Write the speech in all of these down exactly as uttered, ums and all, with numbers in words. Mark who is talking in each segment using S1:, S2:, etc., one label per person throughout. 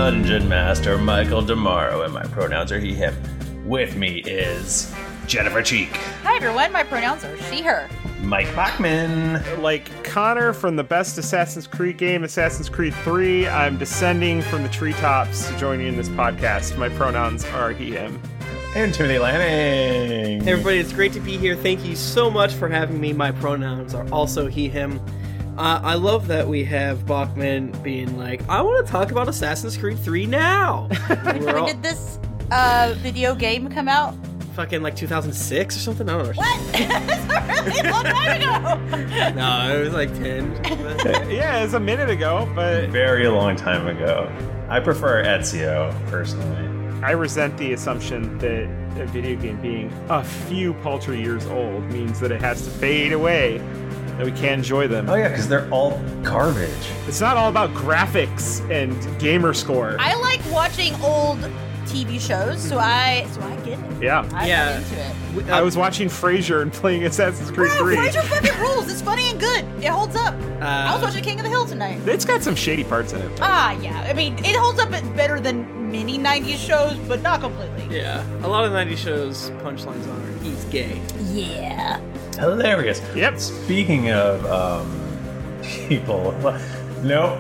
S1: Dungeon Master Michael DeMaro, and my pronouns are he, him. With me is Jennifer Cheek.
S2: Hi everyone, my pronouns are she, her.
S1: Mike Bachman.
S3: Like Connor from the best Assassin's Creed game, Assassin's Creed three, I'm descending from the treetops to join you in this podcast. My pronouns are he, him.
S1: And Timothy Lanning.
S4: Hey everybody, it's great to be here. Thank you so much for having me. My pronouns are also he, him. Uh, I love that we have Bachman being like, I want to talk about Assassin's Creed three now.
S2: When
S4: all,
S2: did this uh, video game come out?
S4: Fucking like two thousand six or something? I don't know.
S2: What? That's a really long time ago!
S4: No, it was like ten.
S3: Yeah, it's a minute ago, but...
S1: Very long time ago. I prefer Ezio, personally.
S3: I resent the assumption that a video game being a few paltry years old means that it has to fade away, that we can't enjoy them.
S1: Oh yeah, because they're all garbage.
S3: It's not all about graphics and gamer score.
S2: I like watching old T V shows, so I so I get it.
S3: Yeah.
S2: I
S4: Yeah.
S2: get into it.
S4: We- uh,
S3: I was watching Frasier and playing Assassin's Creed
S2: Bro,
S3: three.
S2: Frasier fucking rules. It's funny and good. It holds up.
S4: Uh,
S2: I was watching King of the Hill tonight.
S3: It's got some shady parts in it.
S2: Ah, yeah. I mean, it holds up better than many nineties shows, but not completely.
S4: Yeah, a lot of nineties shows punchlines are, he's gay.
S2: Yeah.
S1: Hilarious.
S3: Yep.
S1: Speaking of um, people, nope.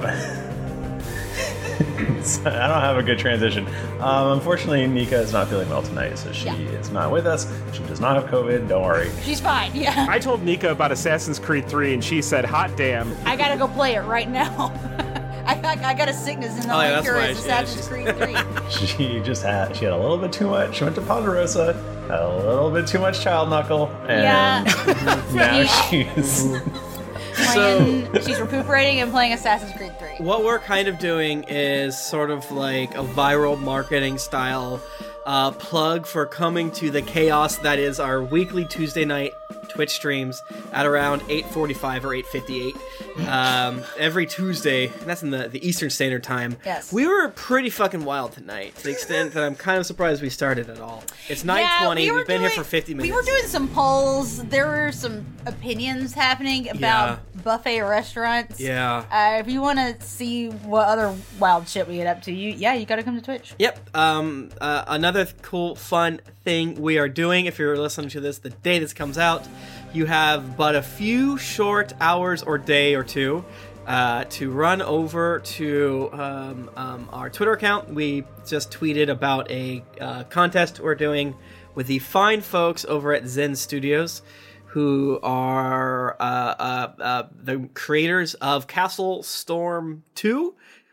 S1: I don't have a good transition. Um, unfortunately, Nika is not feeling well tonight, so she
S2: Yeah.
S1: is not with us. She does not have COVID. Don't worry.
S2: She's fine, yeah.
S3: I told Nika about Assassin's Creed three, and she said, hot damn.
S2: I gotta go play it right now. I, I, I got a sickness and
S4: Oh,
S2: all
S4: yeah,
S2: I
S4: that's
S2: cure
S4: why
S2: is
S4: she- yeah,
S2: Assassin's
S4: she's-
S2: Creed three.
S1: She just had she had a little bit too much. She went to Ponderosa, had a little bit too much child knuckle, and
S2: Yeah.
S1: now
S2: Yeah.
S1: she's
S2: Playing, she's recuperating and playing Assassin's Creed three.
S4: What we're kind of doing is sort of like a viral marketing style uh, plug for coming to the chaos that is our weekly Tuesday night Twitch streams at around eight forty-five or eight fifty-eight um, every Tuesday. And that's in the, the Eastern Standard Time.
S2: Yes.
S4: We were pretty fucking wild tonight to the extent that I'm kind of surprised we started at all. It's nine twenty.
S2: Yeah, we were
S4: We've been
S2: doing,
S4: here for fifty minutes.
S2: We were doing some polls. There were some opinions happening about
S4: Yeah.
S2: buffet restaurants.
S4: Yeah.
S2: Uh, if you want to see what other wild shit we get up to, you yeah, you got to come to Twitch.
S4: Yep. Um, uh, another cool, fun thing we are doing, if you're listening to this the day this comes out, you have but a few short hours or day or two uh, to run over to um, um, our Twitter account. We just tweeted about a uh, contest we're doing with the fine folks over at Zen Studios, who are uh, uh, uh, the creators of Castle Storm two.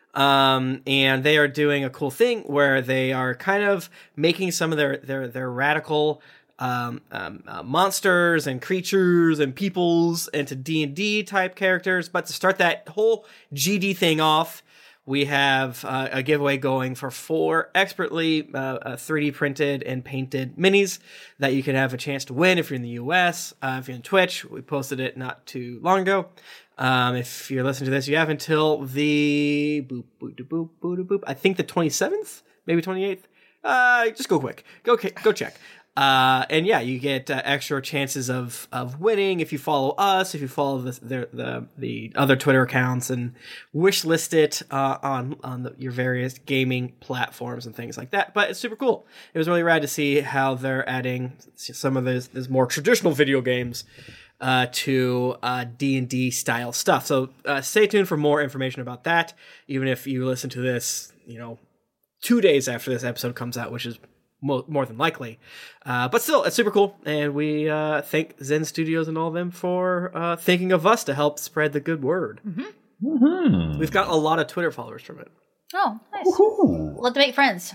S4: Um, and they are doing a cool thing where they are kind of making some of their, their, their radical, um, um, uh, monsters and creatures and peoples into D and D type characters. But to start that whole G D thing off, we have uh, a giveaway going for four expertly uh, uh, three D printed and painted minis that you can have a chance to win if you're in the U S. Uh, if you're on Twitch, we posted it not too long ago. Um, if you're listening to this, you have until the boop, boop, boop, boop, boop, boop, I think the twenty-seventh, maybe twenty-eighth. Uh, just go quick. Go, go check. Uh, and yeah, you get uh, extra chances of, of winning if you follow us, if you follow the the the, the other Twitter accounts, and wish list it uh, on on the, your various gaming platforms and things like that. But it's super cool. It was really rad to see how they're adding some of those, those more traditional video games uh, to uh, D and D style stuff. So uh, stay tuned for more information about that. Even if you listen to this, you know, two days after this episode comes out, which is Mo- more than likely. Uh, but still, it's super cool. And we uh, thank Zen Studios and all of them for uh, thinking of us to help spread the good word.
S2: Mm-hmm.
S1: Mm-hmm.
S4: We've got a lot of Twitter followers from it.
S2: Oh, nice.
S1: Woohoo.
S2: Love to make friends.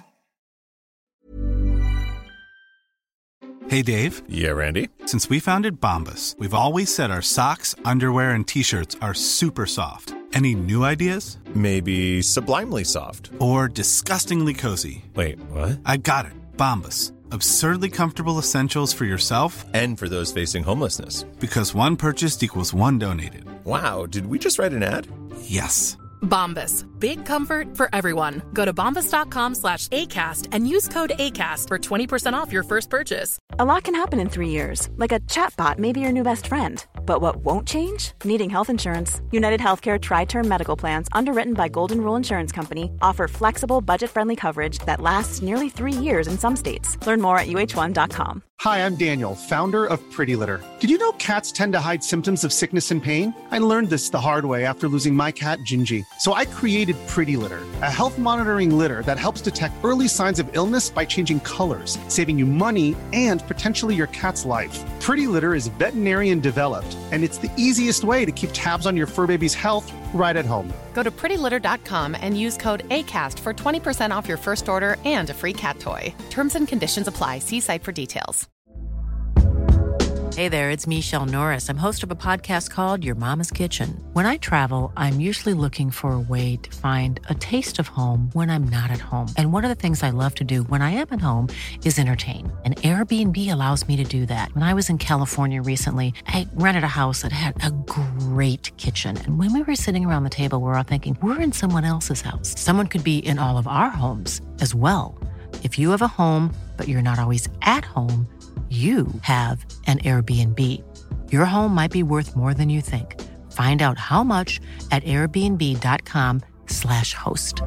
S5: Hey, Dave.
S6: Yeah, Randy.
S5: Since we founded Bombas, we've always said our socks, underwear, and T-shirts are super soft. Any new ideas?
S6: Maybe sublimely soft.
S5: Or disgustingly cozy?
S6: Wait, what?
S5: I got it. Bombas. Absurdly comfortable essentials for yourself
S6: And for those facing homelessness.
S5: because one purchased equals one donated.
S6: Wow, did we just write an ad?
S5: Yes.
S7: Bombas. Big comfort for everyone. Go to bombas.com slash ACAST and use code ACAST for twenty percent off your first purchase.
S8: A lot can happen in three years. Like a chatbot may be your new best friend. But what won't change? Needing health insurance. United Healthcare Tri-Term Medical Plans, underwritten by Golden Rule Insurance Company, offer flexible, budget-friendly coverage that lasts nearly three years in some states. Learn more at U H one dot com.
S9: Hi, I'm Daniel, founder of Pretty Litter. Did you know cats tend to hide symptoms of sickness and pain? I learned this the hard way after losing my cat, Gingy. So I created Pretty Litter, a health monitoring litter that helps detect early signs of illness by changing colors, saving you money and potentially your cat's life. Pretty Litter is veterinarian developed, and it's the easiest way to keep tabs on your fur baby's health right at home.
S7: Go to pretty litter dot com and use code ACAST for twenty percent off your first order and a free cat toy. Terms and conditions apply. See site for details.
S10: Hey there, it's Michelle Norris. I'm host of a podcast called Your Mama's Kitchen. When I travel, I'm usually looking for a way to find a taste of home when I'm not at home. And one of the things I love to do when I am at home is entertain. And Airbnb allows me to do that. When I was in California recently, I rented a house that had a great kitchen. And when we were sitting around the table, we were all thinking, we're in someone else's house. Someone could be in all of our homes as well. If you have a home, but you're not always at home, you have an Airbnb. Your home might be worth more than you think. Find out how much at airbnb.com slash host.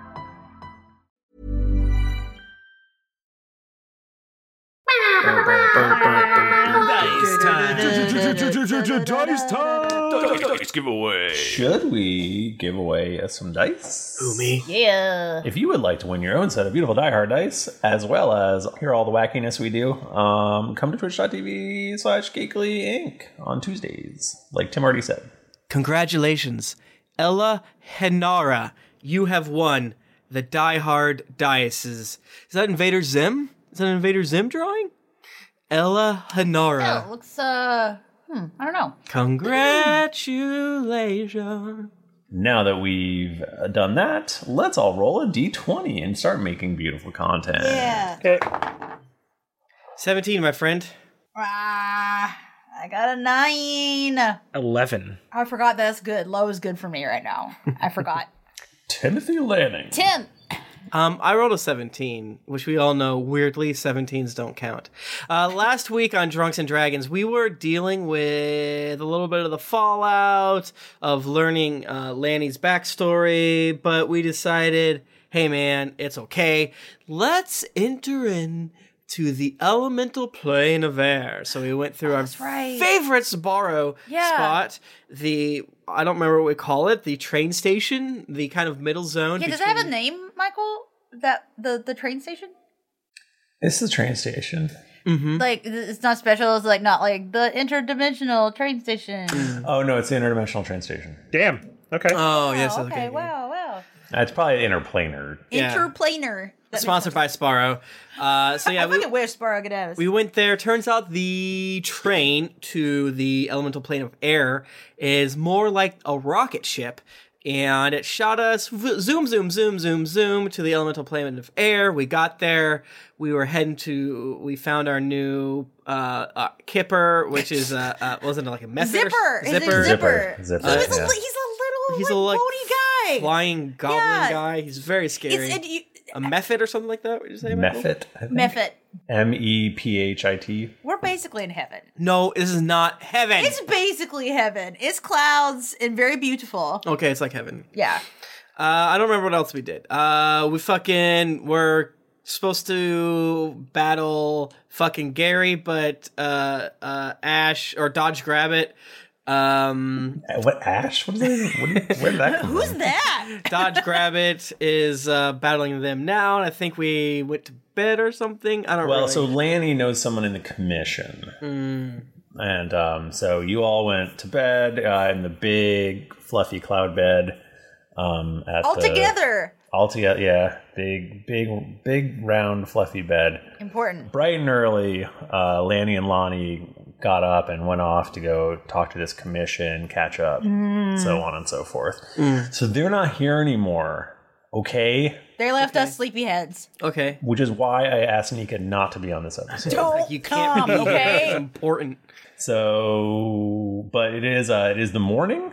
S1: Dice time.
S3: Dice time.
S1: Dice giveaway. Should we give away uh, some dice?
S4: Who, me?
S2: Yeah.
S1: If you would like to win your own set of beautiful Die Hard dice, as well as hear all the wackiness we do, um, come to twitch.tv slash Geekly Inc on Tuesdays, like Tim already said.
S4: Congratulations, Ella Henara. You have won the Die Hard dice. Is that Invader Zim? Is that an Invader Zim drawing? Ella Henara.
S2: Yeah, it looks, uh, hmm, I don't know.
S4: Congratulations.
S1: Now that we've done that, let's all roll a d twenty and start making beautiful content.
S2: Yeah.
S3: Okay.
S4: seventeen, my friend.
S2: Ah, I got a nine.
S3: eleven.
S2: I forgot that's good. Low is good for me right now. I forgot.
S1: Timothy Lanning.
S2: Tim.
S4: Um, I rolled a seventeen, which we all know, weirdly, seventeens don't count. Uh, last week on Drunks and Dragons, we were dealing with a little bit of the fallout of learning uh, Lanny's backstory, but we decided, hey man, it's okay. Let's enter in to the elemental plane of air. So we went through
S2: Oh,
S4: our
S2: that's right.
S4: favorite Sbarro
S2: Yeah.
S4: spot, the, I don't remember what we call it, the train station, the kind of middle zone.
S2: Yeah, does it have a
S4: between-
S2: name, Michael? That the the train station?
S1: This is a train station.
S4: Mm-hmm.
S2: Like it's not special. It's like not like the interdimensional train station.
S1: Oh, no, it's the interdimensional train station.
S3: Damn. Okay.
S4: Oh, yes.
S2: Oh,
S4: okay.
S2: okay. Wow. Wow.
S1: That's probably interplanar.
S4: Yeah.
S2: Interplanar. That
S4: Sponsored by Sparrow. Uh, so yeah,
S2: I
S4: we,
S2: fucking wish Sparrow could have us.
S4: we went there. Turns out the train to the elemental plane of air is more like a rocket ship. And it shot us v- zoom, zoom, zoom, zoom, zoom to the elemental plane of air. We got there. We were heading to, we found our new uh, uh, Kipper, which is, uh, uh, wasn't it like a method? or-
S2: Zipper. His name's
S4: Zipper.
S2: Zipper.
S1: Zipper,
S2: He was
S1: yeah.
S2: a, li- he's a little
S4: He's
S2: like,
S4: a like
S2: bony guy.
S4: flying goblin
S2: Yeah.
S4: guy. He's very scary.
S2: It's it, you,
S4: a method or something like that? What did you say, Michael?
S1: Mephit, I think.
S2: Mephit.
S1: M E P H I T.
S2: We're basically in heaven.
S4: No, this is not heaven.
S2: It's basically heaven. It's clouds and very beautiful.
S4: Okay, it's like heaven.
S2: Yeah.
S4: Uh, I don't remember what else we did. Uh, we fucking were supposed to battle fucking Gary, but uh, uh, Ash or Dodge Grabbit. Um,
S1: Uh, What, Ash? What is that? What, where did that come
S2: Who's
S1: from?
S2: that?
S4: Dodge Grabbit is uh, battling them now, and I think we went to bed or something. I don't
S1: Well,
S4: really.
S1: so Lanny knows someone in the commission.
S4: Mm.
S1: And um, so you all went to bed uh, in the big, fluffy cloud bed. Um, at
S2: All
S1: the,
S2: together.
S1: All together, yeah. Big, big, big, round, fluffy bed.
S2: Important.
S1: Bright and early, uh, Lanny and Lonnie got up and went off to go talk to this commission, catch up,
S2: Mm.
S1: so on and so forth. So they're not here anymore, okay?
S2: They left us sleepyheads.
S4: Okay.
S1: Which is why I asked Nika not to be on this episode.
S2: Don't
S4: You can't
S2: come,
S4: be here.
S2: okay?
S4: It's important.
S1: So, but it is uh, it is the morning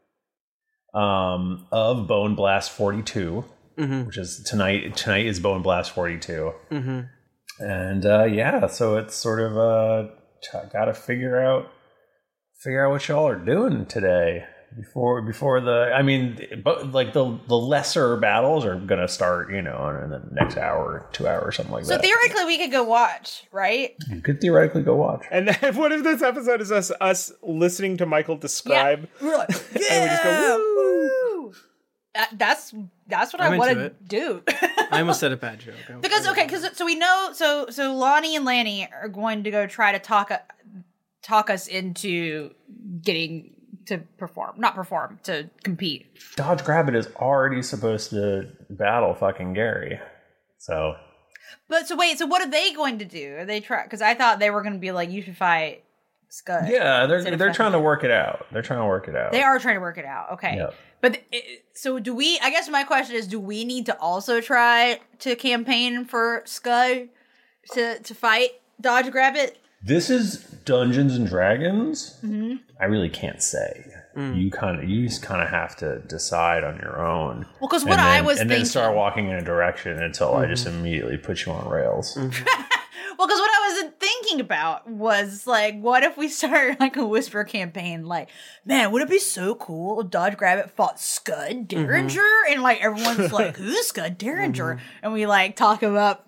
S1: um, of Bone Blast forty-two,
S4: Mm-hmm.
S1: which is tonight. Tonight is Bone Blast forty-two,
S4: Mm-hmm.
S1: and uh, yeah, so it's sort of uh, got to figure out figure out what y'all are doing today before before the. I mean, but like the the lesser battles are gonna start, you know, in the next hour, two hours, something like
S2: so
S1: that.
S2: So theoretically, we could go watch, right?
S1: You could theoretically go watch.
S3: And then what if this episode is us us listening to Michael describe?
S2: Yeah. We're like, yeah,
S3: and we just go woo.
S2: Uh, that's that's what
S4: I'm
S2: I want
S4: into
S2: to
S4: it.
S2: do.
S4: I almost said a bad joke.
S2: Because okay, because so we know, so so Lonnie and Lanny are going to go try to talk uh, talk us into getting to perform, not perform, to compete.
S1: Dodge Grabbit is already supposed to battle fucking Gary, so.
S2: But so wait, so what are they going to do? Are they try? Because I thought they were going to be like, you should fight Scud.
S1: Yeah, they're they're trying to work it out. They're trying to work it out.
S2: They are trying to work it out. Okay.
S1: Yep.
S2: But it, so do we, I guess my question is, do we need to also try to campaign for Scud to, to fight Dodge Grabbit?
S1: This is Dungeons and Dragons.
S2: Mm-hmm.
S1: I really can't say. Mm. You kind of you just kind of have to decide on your own.
S2: Well, because what then, I was
S1: and
S2: thinking,
S1: then start walking in a direction until mm-hmm. I just immediately put you on rails.
S2: Mm-hmm. Well, because what I was thinking about was like, what if we start like a whisper campaign? Like, man, would it be so cool if Dodge Grabbit fought Scud Derringer? Mm-hmm. And like everyone's like, who's Scud Derringer? Mm-hmm. And we like talk him up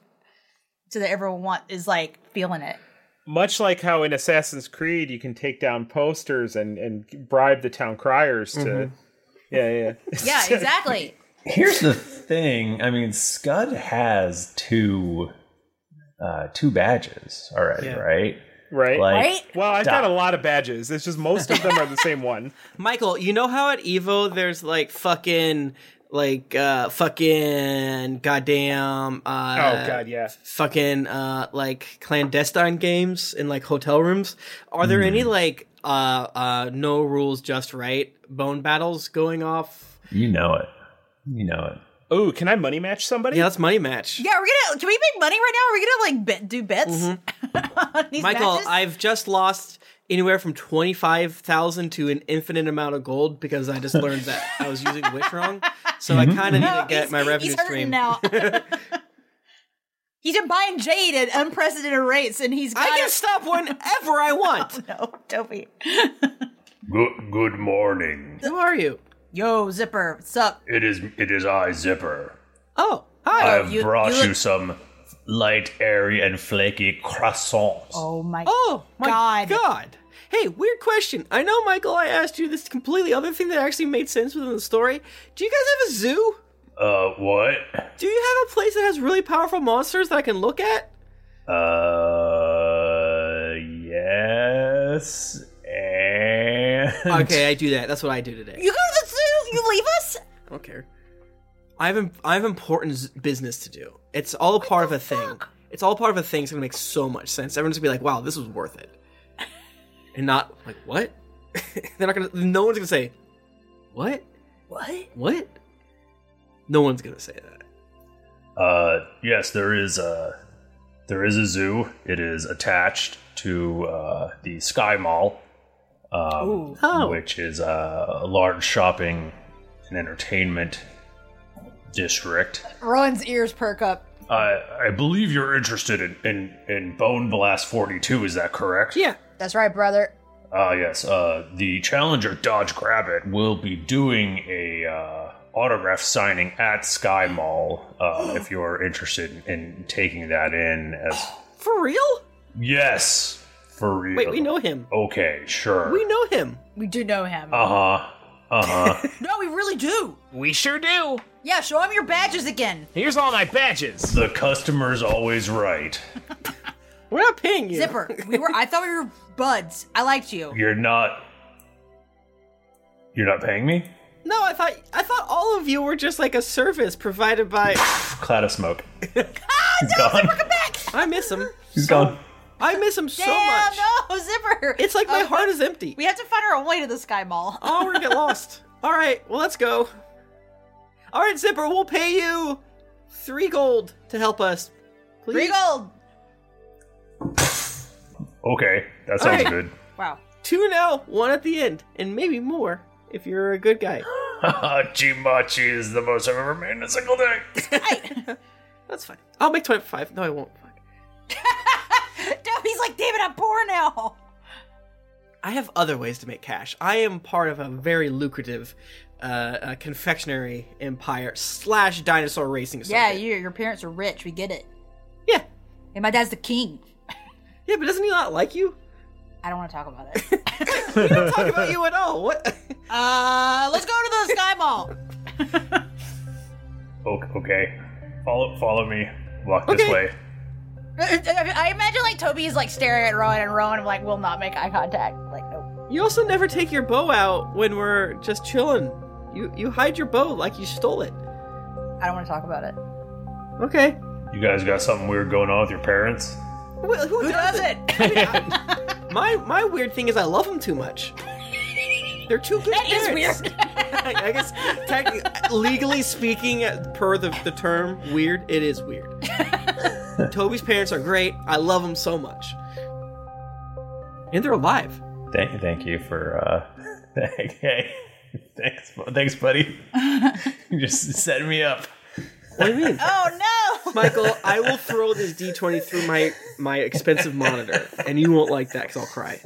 S2: so that everyone want, is like feeling it.
S3: Much like how in Assassin's Creed you can take down posters and, and bribe the town criers to... Mm-hmm. Yeah, yeah.
S2: Yeah, exactly.
S1: Here's the thing. I mean, Scud has two... Uh, two badges already, yeah. right?
S3: Right.
S1: Like,
S2: right?
S3: Well, I've got a lot of badges. It's just most of them are the same one.
S4: Michael, you know how at Evo there's like fucking, like, uh, fucking goddamn, uh,
S3: oh god, yeah.
S4: Fucking, uh, like clandestine games in like hotel rooms. Are there mm. any like, uh, uh, no rules, just right bone battles going off?
S1: You know it. You know it.
S3: Oh, can I money match somebody?
S4: Yeah, let's money match.
S2: Yeah, we're gonna. Can we make money right now? Are we gonna like bet, do bets? Mm-hmm. on these
S4: Michael,
S2: matches?
S4: I've just lost anywhere from twenty-five thousand to an infinite amount of gold because I just learned that I was using Witch wrong. So mm-hmm. I kind of need to get my revenue
S2: he's
S4: stream
S2: now. He's been buying jade at unprecedented rates, and he's. Got
S4: I can
S2: it.
S4: stop whenever I want.
S2: Oh, no, Toby.
S11: Good good morning.
S4: Who are you?
S2: Yo, Zipper, what's up?
S11: It is it is I, Zipper.
S4: Oh, hi.
S11: I've
S2: you,
S11: brought
S2: you,
S11: you,
S2: look-
S11: some light, airy, and flaky croissants.
S2: Oh my
S4: oh, my
S2: god.
S4: God. Hey, weird question. I know, Michael, I asked you this completely other thing that actually made sense within the story. Do you guys have a zoo?
S11: Uh, what?
S4: Do you have a place that has really powerful monsters that I can look at?
S1: Uh, yes. And
S4: okay, I do that. That's what I do today.
S2: You go to the zoo? You leave us?
S4: I don't care. I have imp- I have important z- business to do. It's all a
S2: what
S4: part of a
S2: fuck?
S4: thing. It's all part of a thing. It's gonna make so much sense. Everyone's gonna be like, "Wow, this was worth it," and not like, "What?" They're not gonna. No one's gonna say, "What?
S2: What?
S4: What?" No one's gonna say that.
S11: Uh, yes, there is a there is a zoo. It is attached to uh, the Sky Mall. Um,
S4: oh.
S11: Which is a large shopping and entertainment district.
S2: Ron's ears perk up.
S11: I I believe you're interested in, in, in Bone Blast forty-two, is that correct?
S4: Yeah.
S2: That's right, brother.
S11: Ah, uh, yes. Uh, the challenger Dodge Grabbit will be doing a uh, autograph signing at Sky Mall uh, if you're interested in, in taking that in as...
S4: For real?
S11: Yes. For real.
S4: Wait, we know him.
S11: Okay, sure.
S4: We know him.
S2: We do know him.
S11: Uh-huh. Uh-huh.
S2: No, we really do.
S3: We sure do.
S2: Yeah, show him your badges again.
S3: Here's all my badges.
S11: The customer's always right.
S4: We're not paying you.
S2: Zipper, we were. I thought we were buds. I liked you.
S11: You're not... You're not paying me?
S4: No, I thought I thought all of you were just like a service provided by...
S1: Cloud of smoke.
S2: Ah,
S1: He's
S2: no,
S1: gone.
S2: Zipper, come back.
S4: I miss him.
S1: He's
S4: so,
S1: gone.
S4: I miss him so
S2: Damn,
S4: much.
S2: no, Zipper.
S4: It's like my
S2: Uh,
S4: heart is empty.
S2: We have to find our own way to the Sky Mall.
S4: Oh, we're gonna get lost. All right, well, let's go. All right, Zipper, we'll pay you three gold to help us. Please?
S2: Three gold.
S11: Okay, that sounds
S4: right.
S11: good.
S2: Wow.
S4: Two now, one at the end, and maybe more if you're a good guy.
S11: Chimachi is the most I've ever made in a single day.
S4: That's fine. I'll make twenty-five. No, I won't. Fuck.
S2: No, he's like, damn it, I'm poor now.
S4: I have other ways to make cash. I am part of a very lucrative uh, uh, confectionery empire slash dinosaur racing circuit.
S2: Yeah, you, your parents are rich. We get it.
S4: Yeah.
S2: And my dad's the king.
S4: Yeah, but doesn't he not like you?
S2: I don't want to talk about it.
S4: We don't talk about you at all. What?
S2: Uh, let's go to the Sky Mall.
S11: Okay. Follow follow me. Walk this
S4: Okay.
S11: way.
S2: I imagine like Toby is like staring at Rowan, and Rowan like will not make eye contact. Like, nope.
S4: You also never take your bow out when we're just chilling. You you hide your bow like you stole it.
S2: I don't want to talk about it.
S4: Okay.
S11: You guys got something weird going on with your parents?
S4: Who, who,
S2: Who
S4: does
S2: does
S4: it?
S2: it?
S4: I mean, my my weird thing is I love them too much. They're too good.
S2: That is
S4: parents.
S2: weird.
S4: I guess, technically, legally speaking, per the, the term weird, it is weird. Toby's parents are great. I love them so much. And they're alive.
S1: Thank, thank you for, uh, hey, thanks, thanks, buddy. You just setting me up.
S4: What do you mean?
S2: Oh, no!
S4: Michael, I will throw this D twenty through my, my expensive monitor, and you won't like that because I'll cry.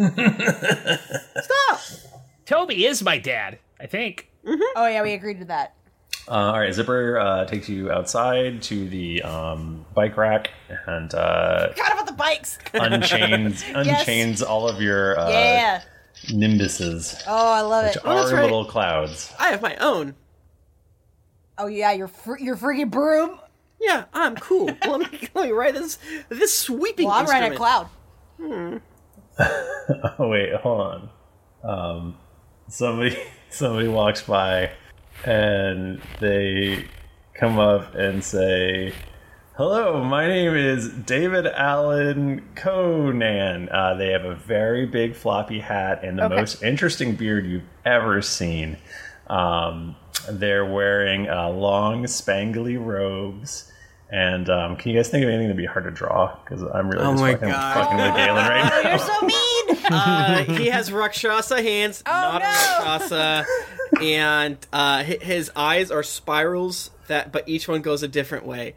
S4: Stop!
S12: Toby is my dad, I think.
S2: Mm-hmm. Oh, yeah, we agreed to that.
S1: Uh, all right, Zipper uh, takes you outside to the um, bike rack and uh,
S2: Forgot about the bikes.
S1: unchains unchains all of your uh,
S2: Yeah.
S1: nimbuses,
S2: Oh, I love
S1: which
S2: it.
S1: are
S4: that's right.
S1: little clouds.
S4: I have my own.
S2: Oh, yeah, your fr- your freaking broom.
S4: Yeah, I'm cool. let, me, let me ride this this sweeping
S2: Well, I'm riding
S4: instrument.
S2: a cloud.
S1: Oh wait, hold on. Um, somebody somebody walks by and they come up and say, "Hello, my name is David Allen Conan." Uh, they have a very big floppy hat and the
S2: Okay.
S1: most interesting beard you've ever seen. Um, they're wearing uh, long, spangly robes. And um, can you guys think of anything that'd be hard to draw? Because I'm really
S4: Oh
S1: just
S4: my
S1: fucking,
S4: God.
S1: fucking with Galen right now.
S2: Oh, you're so mean.
S4: Uh, he has Rakshasa hands,
S2: Oh,
S4: not
S2: no.
S4: a Rakshasa, and uh, hi- his eyes are spirals that, but each one goes a different way.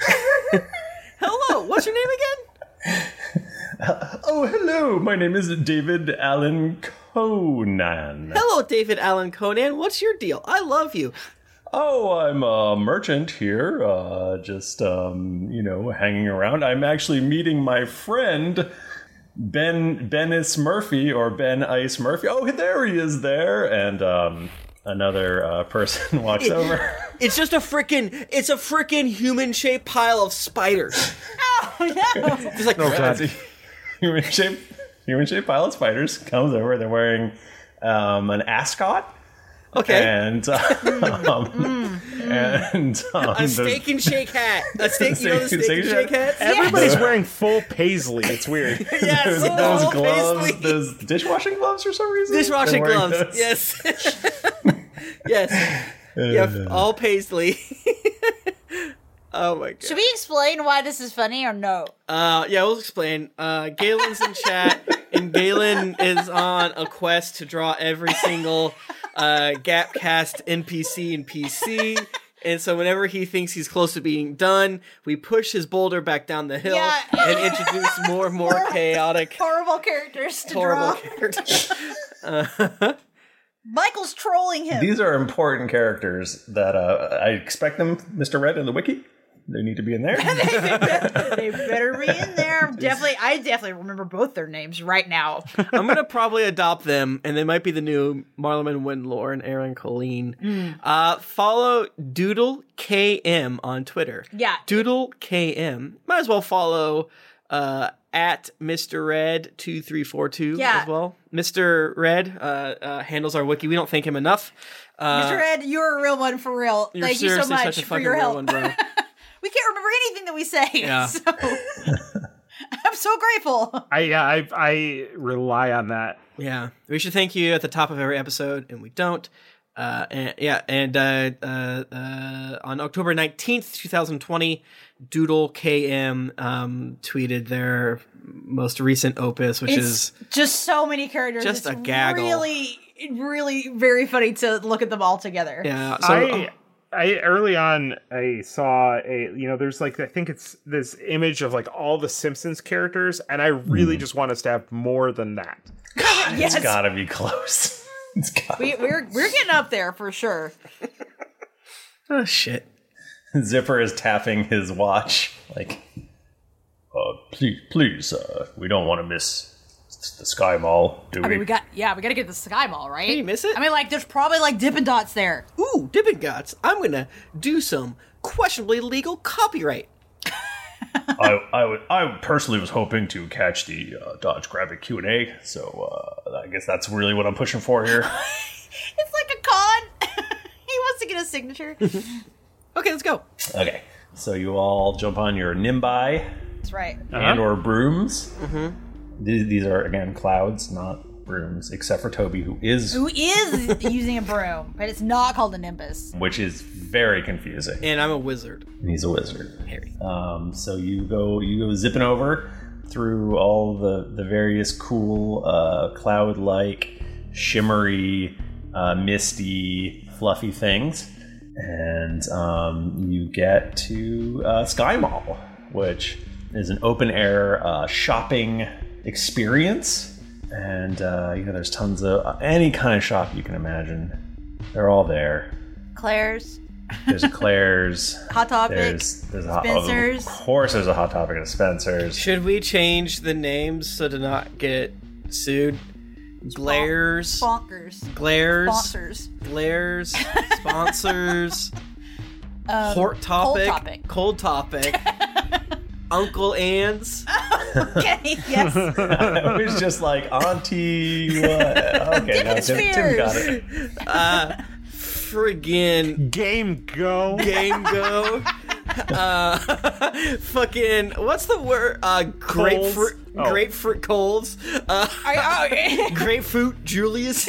S4: Hello, what's your name again?
S1: Oh, hello. My name is David Allen Conan.
S4: Hello, David Allen Conan. What's your deal? I love you.
S1: Oh, I'm a merchant here, uh, just, um, you know, hanging around. I'm actually meeting my friend, Ben Bennis Murphy, or Ben Ice Murphy. Oh, there he is there. And um, another uh, person walks over.
S4: It's just a freaking, it's a freaking human-shaped pile of spiders.
S2: Oh, no.
S4: Just like,
S1: Oh, God. Human-shaped human-shaped pile of spiders comes over. They're wearing um, an ascot.
S4: Okay.
S1: And um, and um,
S4: a steak and shake hat. A steak, you know the
S1: Steak-
S4: steak and
S1: steak
S4: shake hats?
S3: Everybody's
S1: Yeah.
S3: wearing full paisley. It's weird.
S4: Yes,
S1: those,
S4: full
S1: those gloves,
S4: paisley.
S1: those dishwashing gloves for some reason.
S4: Dishwashing
S1: They're wearing
S4: gloves.
S1: those.
S4: Yes. Yes. Yep. All paisley. Oh my god.
S2: Should we explain why this is funny or no?
S4: Uh, yeah, we'll explain. Uh, Galen's in chat, and Galen is on a quest to draw every single uh, Gapcast N P C and P C. And so whenever he thinks he's close to being done, we push his boulder back down the hill
S2: Yeah.
S4: and introduce more and more chaotic,
S2: Horrible characters to
S4: horrible
S2: draw.
S4: characters. Uh,
S2: Michael's trolling him.
S1: These are important characters that uh, I expect them, Mister Red in the wiki. They need to be in there.
S2: They better be in there. Definitely, I definitely remember both their names right now.
S4: I'm gonna probably adopt them, and they might be the new Marlon Windlore and Aaron Colleen.
S2: Mm.
S4: Uh, follow Doodle K M on Twitter.
S2: Yeah.
S4: Doodle K M. Might as well follow uh, at Mister Red two three four two
S2: Yeah.
S4: as well. Mister Red uh, uh, handles our wiki. We don't thank him enough. Uh,
S2: Mister Ed, you're a real one for real.
S4: You're
S2: Thank you so
S4: seriously
S2: much
S4: such a
S2: for
S4: fucking
S2: your
S4: real
S2: help.
S4: one, bro.
S2: We can't remember anything that we say.
S4: Yeah.
S2: So I'm so grateful.
S3: I yeah, I I rely on that.
S4: Yeah, we should thank you at the top of every episode, and we don't. Uh, and yeah, and uh, uh, uh, on October nineteenth, twenty twenty, Doodle K M um, tweeted their most recent opus, which
S2: It's
S4: is
S2: just so many characters.
S4: just
S2: it's
S4: a gaggle.
S2: Really, really very funny to look at them all together.
S4: yeah. So
S3: I I early on I saw a you know there's like I think it's this image of like all the Simpsons characters, and I really mm. just want us to have more than that.
S1: Yes. It's gotta be close. It's gotta
S2: we, we're we're getting up there for sure.
S4: Oh shit!
S1: Zipper is tapping his watch like, uh, please, please, uh, we don't want to miss the Sky Mall, do we?
S2: I mean, we got yeah, we got to get to the Sky Mall, right?
S4: Can you miss it?
S2: I mean, like, there's probably like Dippin' Dots there.
S4: Ooh, Dippin' Dots! I'm gonna do some questionably legal copyright.
S1: I, I, would, I personally was hoping to catch the uh, Dodge Grabbit Q and A, so uh, I guess that's really what I'm pushing for here.
S2: It's like a con. He wants to get a signature.
S4: Okay, let's go.
S1: Okay, so you all jump on your Nimbi.
S2: That's right.
S1: And uh-huh. or brooms.
S4: Mm-hmm.
S1: These, these are, again, clouds, not brooms, except for Toby, who is...
S2: Who is using a broom, but it's not called a Nimbus.
S1: Which is very confusing.
S4: And I'm a wizard.
S1: And he's a wizard.
S4: Harry.
S1: Um, so you go you go zipping over through all the, the various cool, uh, cloud-like, shimmery, uh, misty, fluffy things. And um, you get to uh, Sky Mall, which is an open-air uh, shopping experience. And, uh, you know, there's tons of uh, any kind of shop you can imagine. They're all there.
S2: Claire's.
S1: There's a Claire's.
S2: Hot Topic.
S1: There's, there's a hot,
S2: Spencer's.
S1: Of course there's a Hot Topic and a Spencer's.
S4: Should we change the names so to not get sued? Glares.
S2: Sponkers.
S4: Glares.
S2: Sponsors.
S4: Glares. Sponsors.
S2: um,
S4: Hort Topic.
S2: Cold Topic.
S4: Cold Topic. Uncle Ann's.
S2: Okay, yes.
S1: I was just like, Auntie, what? Okay, no, Tim, Tim got it.
S4: Uh, friggin'
S3: Game Go.
S4: Game Go. Uh, fucking, what's the word? Uh, grapefruit. Oh. Grapefruit Coles. Uh,
S2: I, oh,
S4: grapefruit Julius.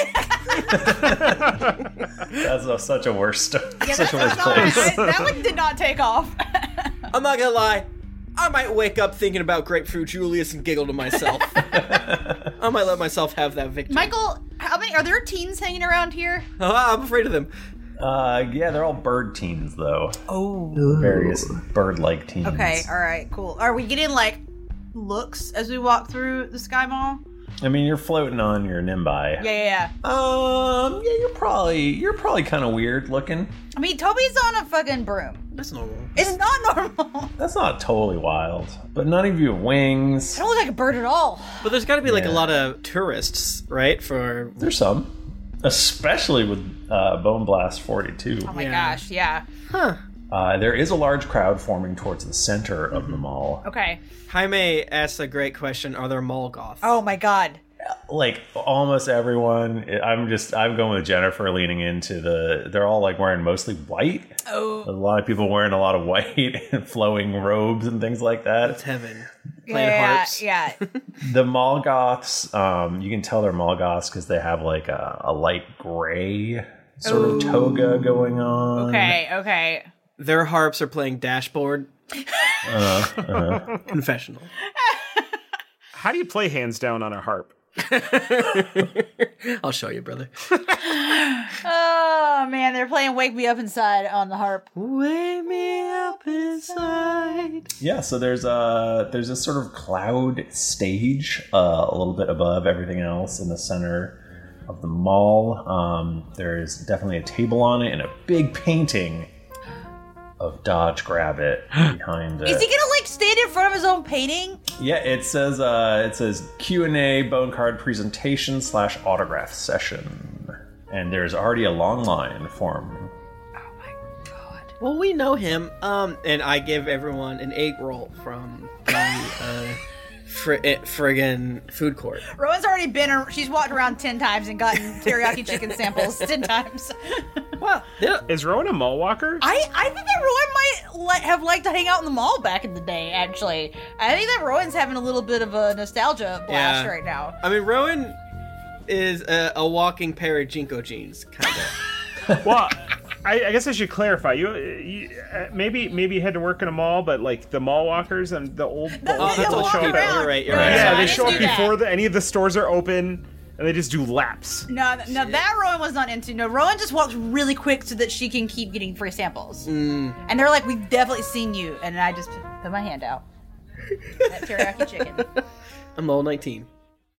S1: That's a, such a worst,
S2: yeah,
S1: such a worst
S2: not,
S1: place.
S2: I, that one did not take off.
S4: I'm not gonna lie. I might wake up thinking about Grapefruit Julius and giggle to myself. I might let myself have that victory.
S2: Michael, how many are there teens hanging around here?
S4: Oh, I'm afraid of them.
S1: Uh, yeah, they're all bird teens, though.
S2: Oh.
S1: Various bird-like teens.
S2: Okay, all right, cool. Are we getting, like, looks as we walk through the Sky Mall?
S1: I mean, you're floating on your Nimbi.
S2: Yeah, yeah, yeah.
S1: Um, yeah, you're probably, you're probably kind of weird looking.
S2: I mean, Toby's on a fucking broom.
S4: That's normal.
S2: It's not normal.
S1: That's not totally wild. But none of you have wings.
S2: I don't look like a bird at all.
S4: But there's got to be, like,
S1: Yeah.
S4: a lot of tourists, right? For
S1: There's some. Especially with uh, Bone Blast forty-two.
S2: Oh my
S4: Yeah.
S2: gosh, yeah.
S4: Huh.
S1: Uh, there is a large crowd forming towards the center of the mall.
S2: Okay.
S4: Jaime asks a great question. Are there mall goths?
S2: Oh my god.
S1: Like almost everyone, I'm just I'm going with Jennifer, leaning into the. They're all like wearing mostly white.
S2: Oh.
S1: A lot of people wearing a lot of white and flowing robes and things like that.
S4: That's heaven. Playing
S2: Yeah,
S4: harps.
S2: yeah.
S1: The mall goths, um, you can tell they're mall goths because they have like a, a light gray sort
S2: Ooh.
S1: of toga going on.
S2: Okay, okay.
S4: Their harps are playing Dashboard.
S1: Uh, uh,
S4: Confessional.
S3: How do you play hands down on a harp?
S4: I'll show you, brother.
S2: Oh man, they're playing "Wake Me Up Inside" on the harp.
S4: Wake me up inside.
S1: yeah, so there's a there's a sort of cloud stage uh, a little bit above everything else in the center of the mall. Um, there's definitely a table on it and a big painting of Dodge Grabbit behind it.
S2: Is he gonna like stand in front of his own painting?
S1: Yeah, it says uh, it says Q and A bone card presentation slash autograph session, and there's already a long line formed.
S2: Oh my god.
S4: Well, we know him. Um, and I give everyone an egg roll from the uh, fr- eh, friggin' food court.
S2: Rowan's already been. ar- She's walked around ten times and gotten teriyaki chicken samples ten times.
S4: Well, yeah.
S3: Is Rowan a mall walker?
S2: I, I think that Rowan might li- have liked to hang out in the mall back in the day, actually. I think that Rowan's having a little bit of a nostalgia blast
S4: Yeah.
S2: right now.
S4: I mean, Rowan is a, a walking pair of Jinko jeans, kind of.
S3: Well, I, I guess I should clarify. You, you uh, maybe maybe you had to work in a mall, but like the mall walkers and the old, the
S2: That's
S3: old
S2: why they
S3: people
S2: walk
S3: show up.
S2: around.
S3: At,
S4: You're right, you're
S2: Yeah,
S4: right.
S3: yeah,
S2: I
S3: they
S2: didn't
S3: show up
S2: do that.
S3: before the, any of the stores are open. And they just do laps.
S2: No, no, that Rowan was not into. No, Rowan just walks really quick so that she can keep getting free samples.
S4: Mm.
S2: And they're like, we've definitely seen you. And I just put my hand out. That teriyaki chicken.
S4: I'm all nineteen.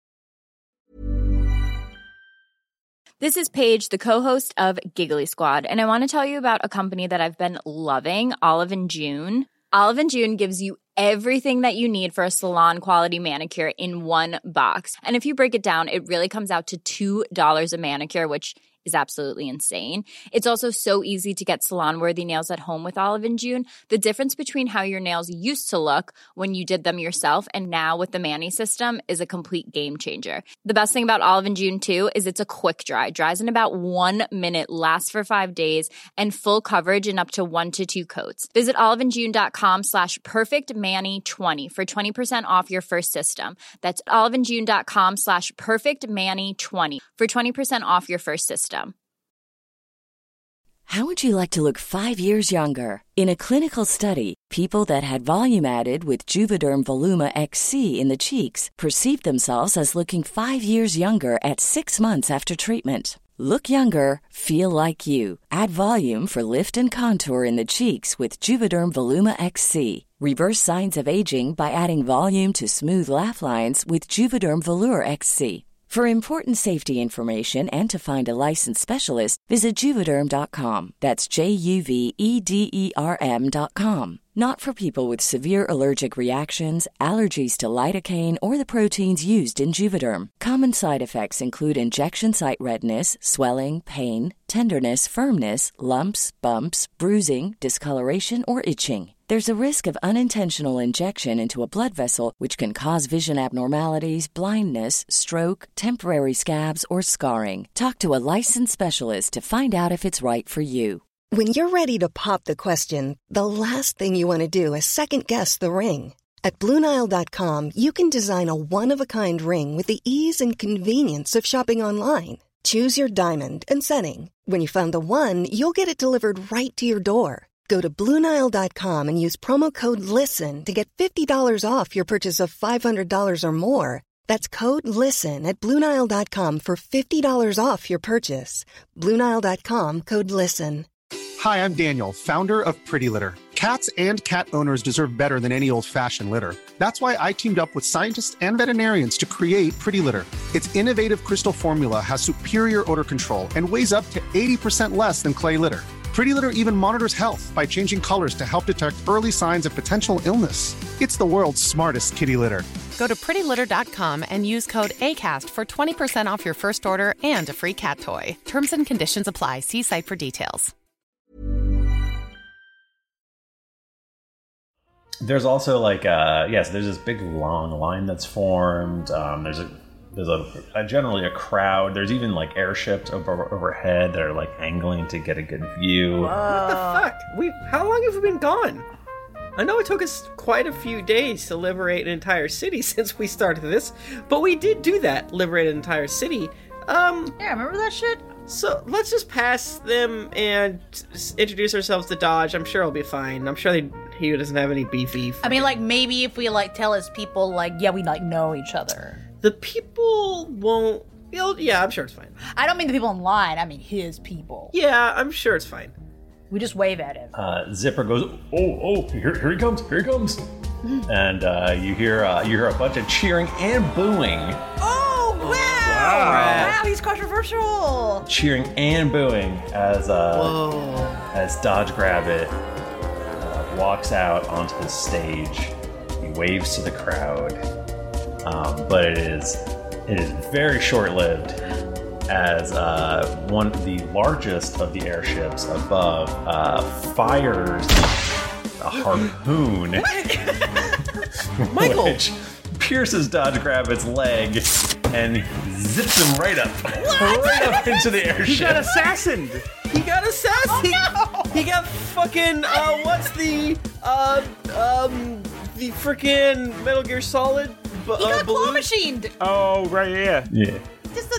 S13: This is Paige, the co-host of Giggly Squad, and I want to tell you about a company that I've been loving, Olive and June. Olive and June gives you everything that you need for a salon-quality manicure in one box. And if you break it down, it really comes out to two dollars a manicure, which is absolutely insane. It's also so easy to get salon-worthy nails at home with Olive and June. The difference between how your nails used to look when you did them yourself and now with the Mani system is a complete game changer. The best thing about Olive and June, too, is it's a quick dry. Dries in about one minute, lasts for five days, and full coverage in up to one to two coats. Visit oliveandjune.com slash perfectmani20 for twenty percent off your first system. That's oliveandjune.com slash perfectmani20 for twenty percent off your first system.
S14: How would you like to look five years younger? In a clinical study, people that had volume added with Juvederm Voluma X C in the cheeks perceived themselves as looking five years younger at six months after treatment. Look younger, feel like you. Add volume for lift and contour in the cheeks with Juvederm Voluma X C. Reverse signs of aging by adding volume to smooth laugh lines with Juvederm Volure X C. For important safety information and to find a licensed specialist, visit Juvederm dot com. That's J U V E D E R M dot com. Not for people with severe allergic reactions, allergies to lidocaine, or the proteins used in Juvederm. Common side effects include injection site redness, swelling, pain, tenderness, firmness, lumps, bumps, bruising, discoloration, or itching. There's a risk of unintentional injection into a blood vessel, which can cause vision abnormalities, blindness, stroke, temporary scabs, or scarring. Talk to a licensed specialist to find out if it's right for you.
S15: When you're ready to pop the question, the last thing you want to do is second-guess the ring. At Blue Nile dot com, you can design a one-of-a-kind ring with the ease and convenience of shopping online. Choose your diamond and setting. When you find the one, you'll get it delivered right to your door. Go to Blue Nile dot com and use promo code LISTEN to get fifty dollars off your purchase of five hundred dollars or more. That's code LISTEN at Blue Nile dot com for fifty dollars off your purchase. Blue Nile dot com, code LISTEN.
S9: Hi, I'm Daniel, founder of Pretty Litter. Cats and cat owners deserve better than any old-fashioned litter. That's why I teamed up with scientists and veterinarians to create Pretty Litter. Its innovative crystal formula has superior odor control and weighs up to eighty percent less than clay litter. Pretty Litter even monitors health by changing colors to help detect early signs of potential illness. It's the world's smartest kitty litter.
S7: Go to pretty litter dot com and use code ACAST for twenty percent off your first order and a free cat toy. Terms and conditions apply. See site for details.
S1: There's also like uh yes, there's this big long line that's formed. Um, there's a there's a, a generally a crowd. There's even like airships over overhead that are like angling to get a good view.
S4: What the fuck? We how long have we been gone? I know it took us quite a few days to liberate an entire city since we started this, but we did do that, liberate an entire city. Um,
S2: yeah, remember that shit?
S4: So let's just pass them and introduce ourselves to Dodge. I'm sure it'll be fine. I'm sure they, he doesn't have any beefy.
S2: I mean, like, maybe if we, like, tell his people, like, yeah, we, like, know each other.
S4: The people won't... Yeah, I'm sure it's fine.
S2: I don't mean the people in line. I mean his people.
S4: Yeah, I'm sure it's fine.
S2: We just wave at him.
S1: Uh, Zipper goes, oh, oh, here, here he comes, here he comes. And uh, you hear uh, you hear a bunch of cheering and booing.
S2: Oh, wow! Wow, wow he's controversial.
S1: Cheering and booing as uh, as Dodge Grabbit uh, walks out onto the stage. He waves to the crowd, um, but it is it is very short-lived. As uh, one of the largest of the airships above uh, fires a harpoon,
S4: Michael,
S1: which pierces Dodge Grabbit's leg and zips him right up, what? right up into the airship.
S3: He got assassined.
S4: He got assassinated.
S2: Oh, no.
S4: He got fucking uh, what's the uh um the freaking Metal Gear Solid?
S2: B- he got uh, claw machined.
S3: Oh right, yeah,
S1: yeah.
S2: Just the, the claw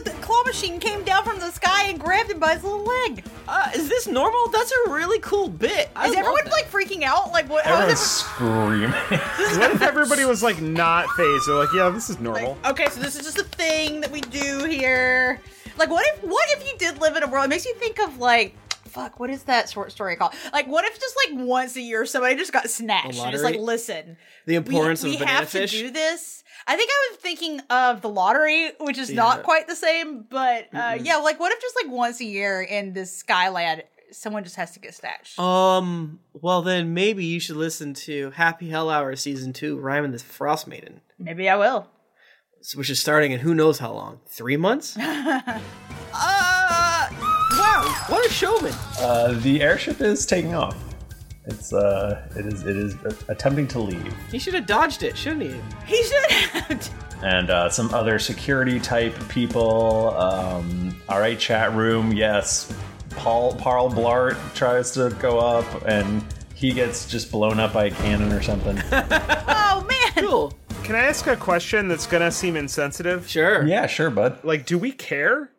S2: machine came down from the sky and grabbed him by his little leg.
S4: Uh, is this normal? That's a really cool bit. I
S2: is
S4: love
S2: everyone
S4: that.
S2: like freaking out? Like what? How
S1: Everyone's
S2: is
S1: screaming.
S3: What if everybody was like not phased? They're like, yeah, this is normal.
S2: it, okay, so this is just a thing that we do here. Like, what if what if you did live in a world? It makes you think of like. Fuck, what is that short story called? Like, what if just like once a year somebody just got snatched and it's like, listen,
S4: the importance
S2: we,
S4: of
S2: we
S4: banana
S2: have
S4: fish.
S2: to do this. I think I was thinking of the lottery, which is
S4: Yeah.
S2: not quite the same, but uh,
S4: Mm-mm.
S2: yeah, like what if just like once a year in this Skyland, someone just has to get snatched?
S4: Um. Well, then maybe you should listen to Happy Hell Hour season two, Rhyme and the Frost Maiden,
S2: Maybe I will.
S4: which is starting in who knows how long? Three months? uh. Wow. What a showman.
S1: Uh, the airship is taking off. It's uh, it is it is attempting to leave,
S4: He should have dodged it, shouldn't he?
S2: He should have.
S1: and uh, some other security type people. Um, all right, chat room. Yes, Paul Paul Blart tries to go up, and he gets just blown up by a cannon or something.
S2: Oh man.
S4: Cool.
S3: Can I ask a question that's gonna seem insensitive?
S4: Sure.
S1: Yeah, sure, bud.
S3: Like, do we care?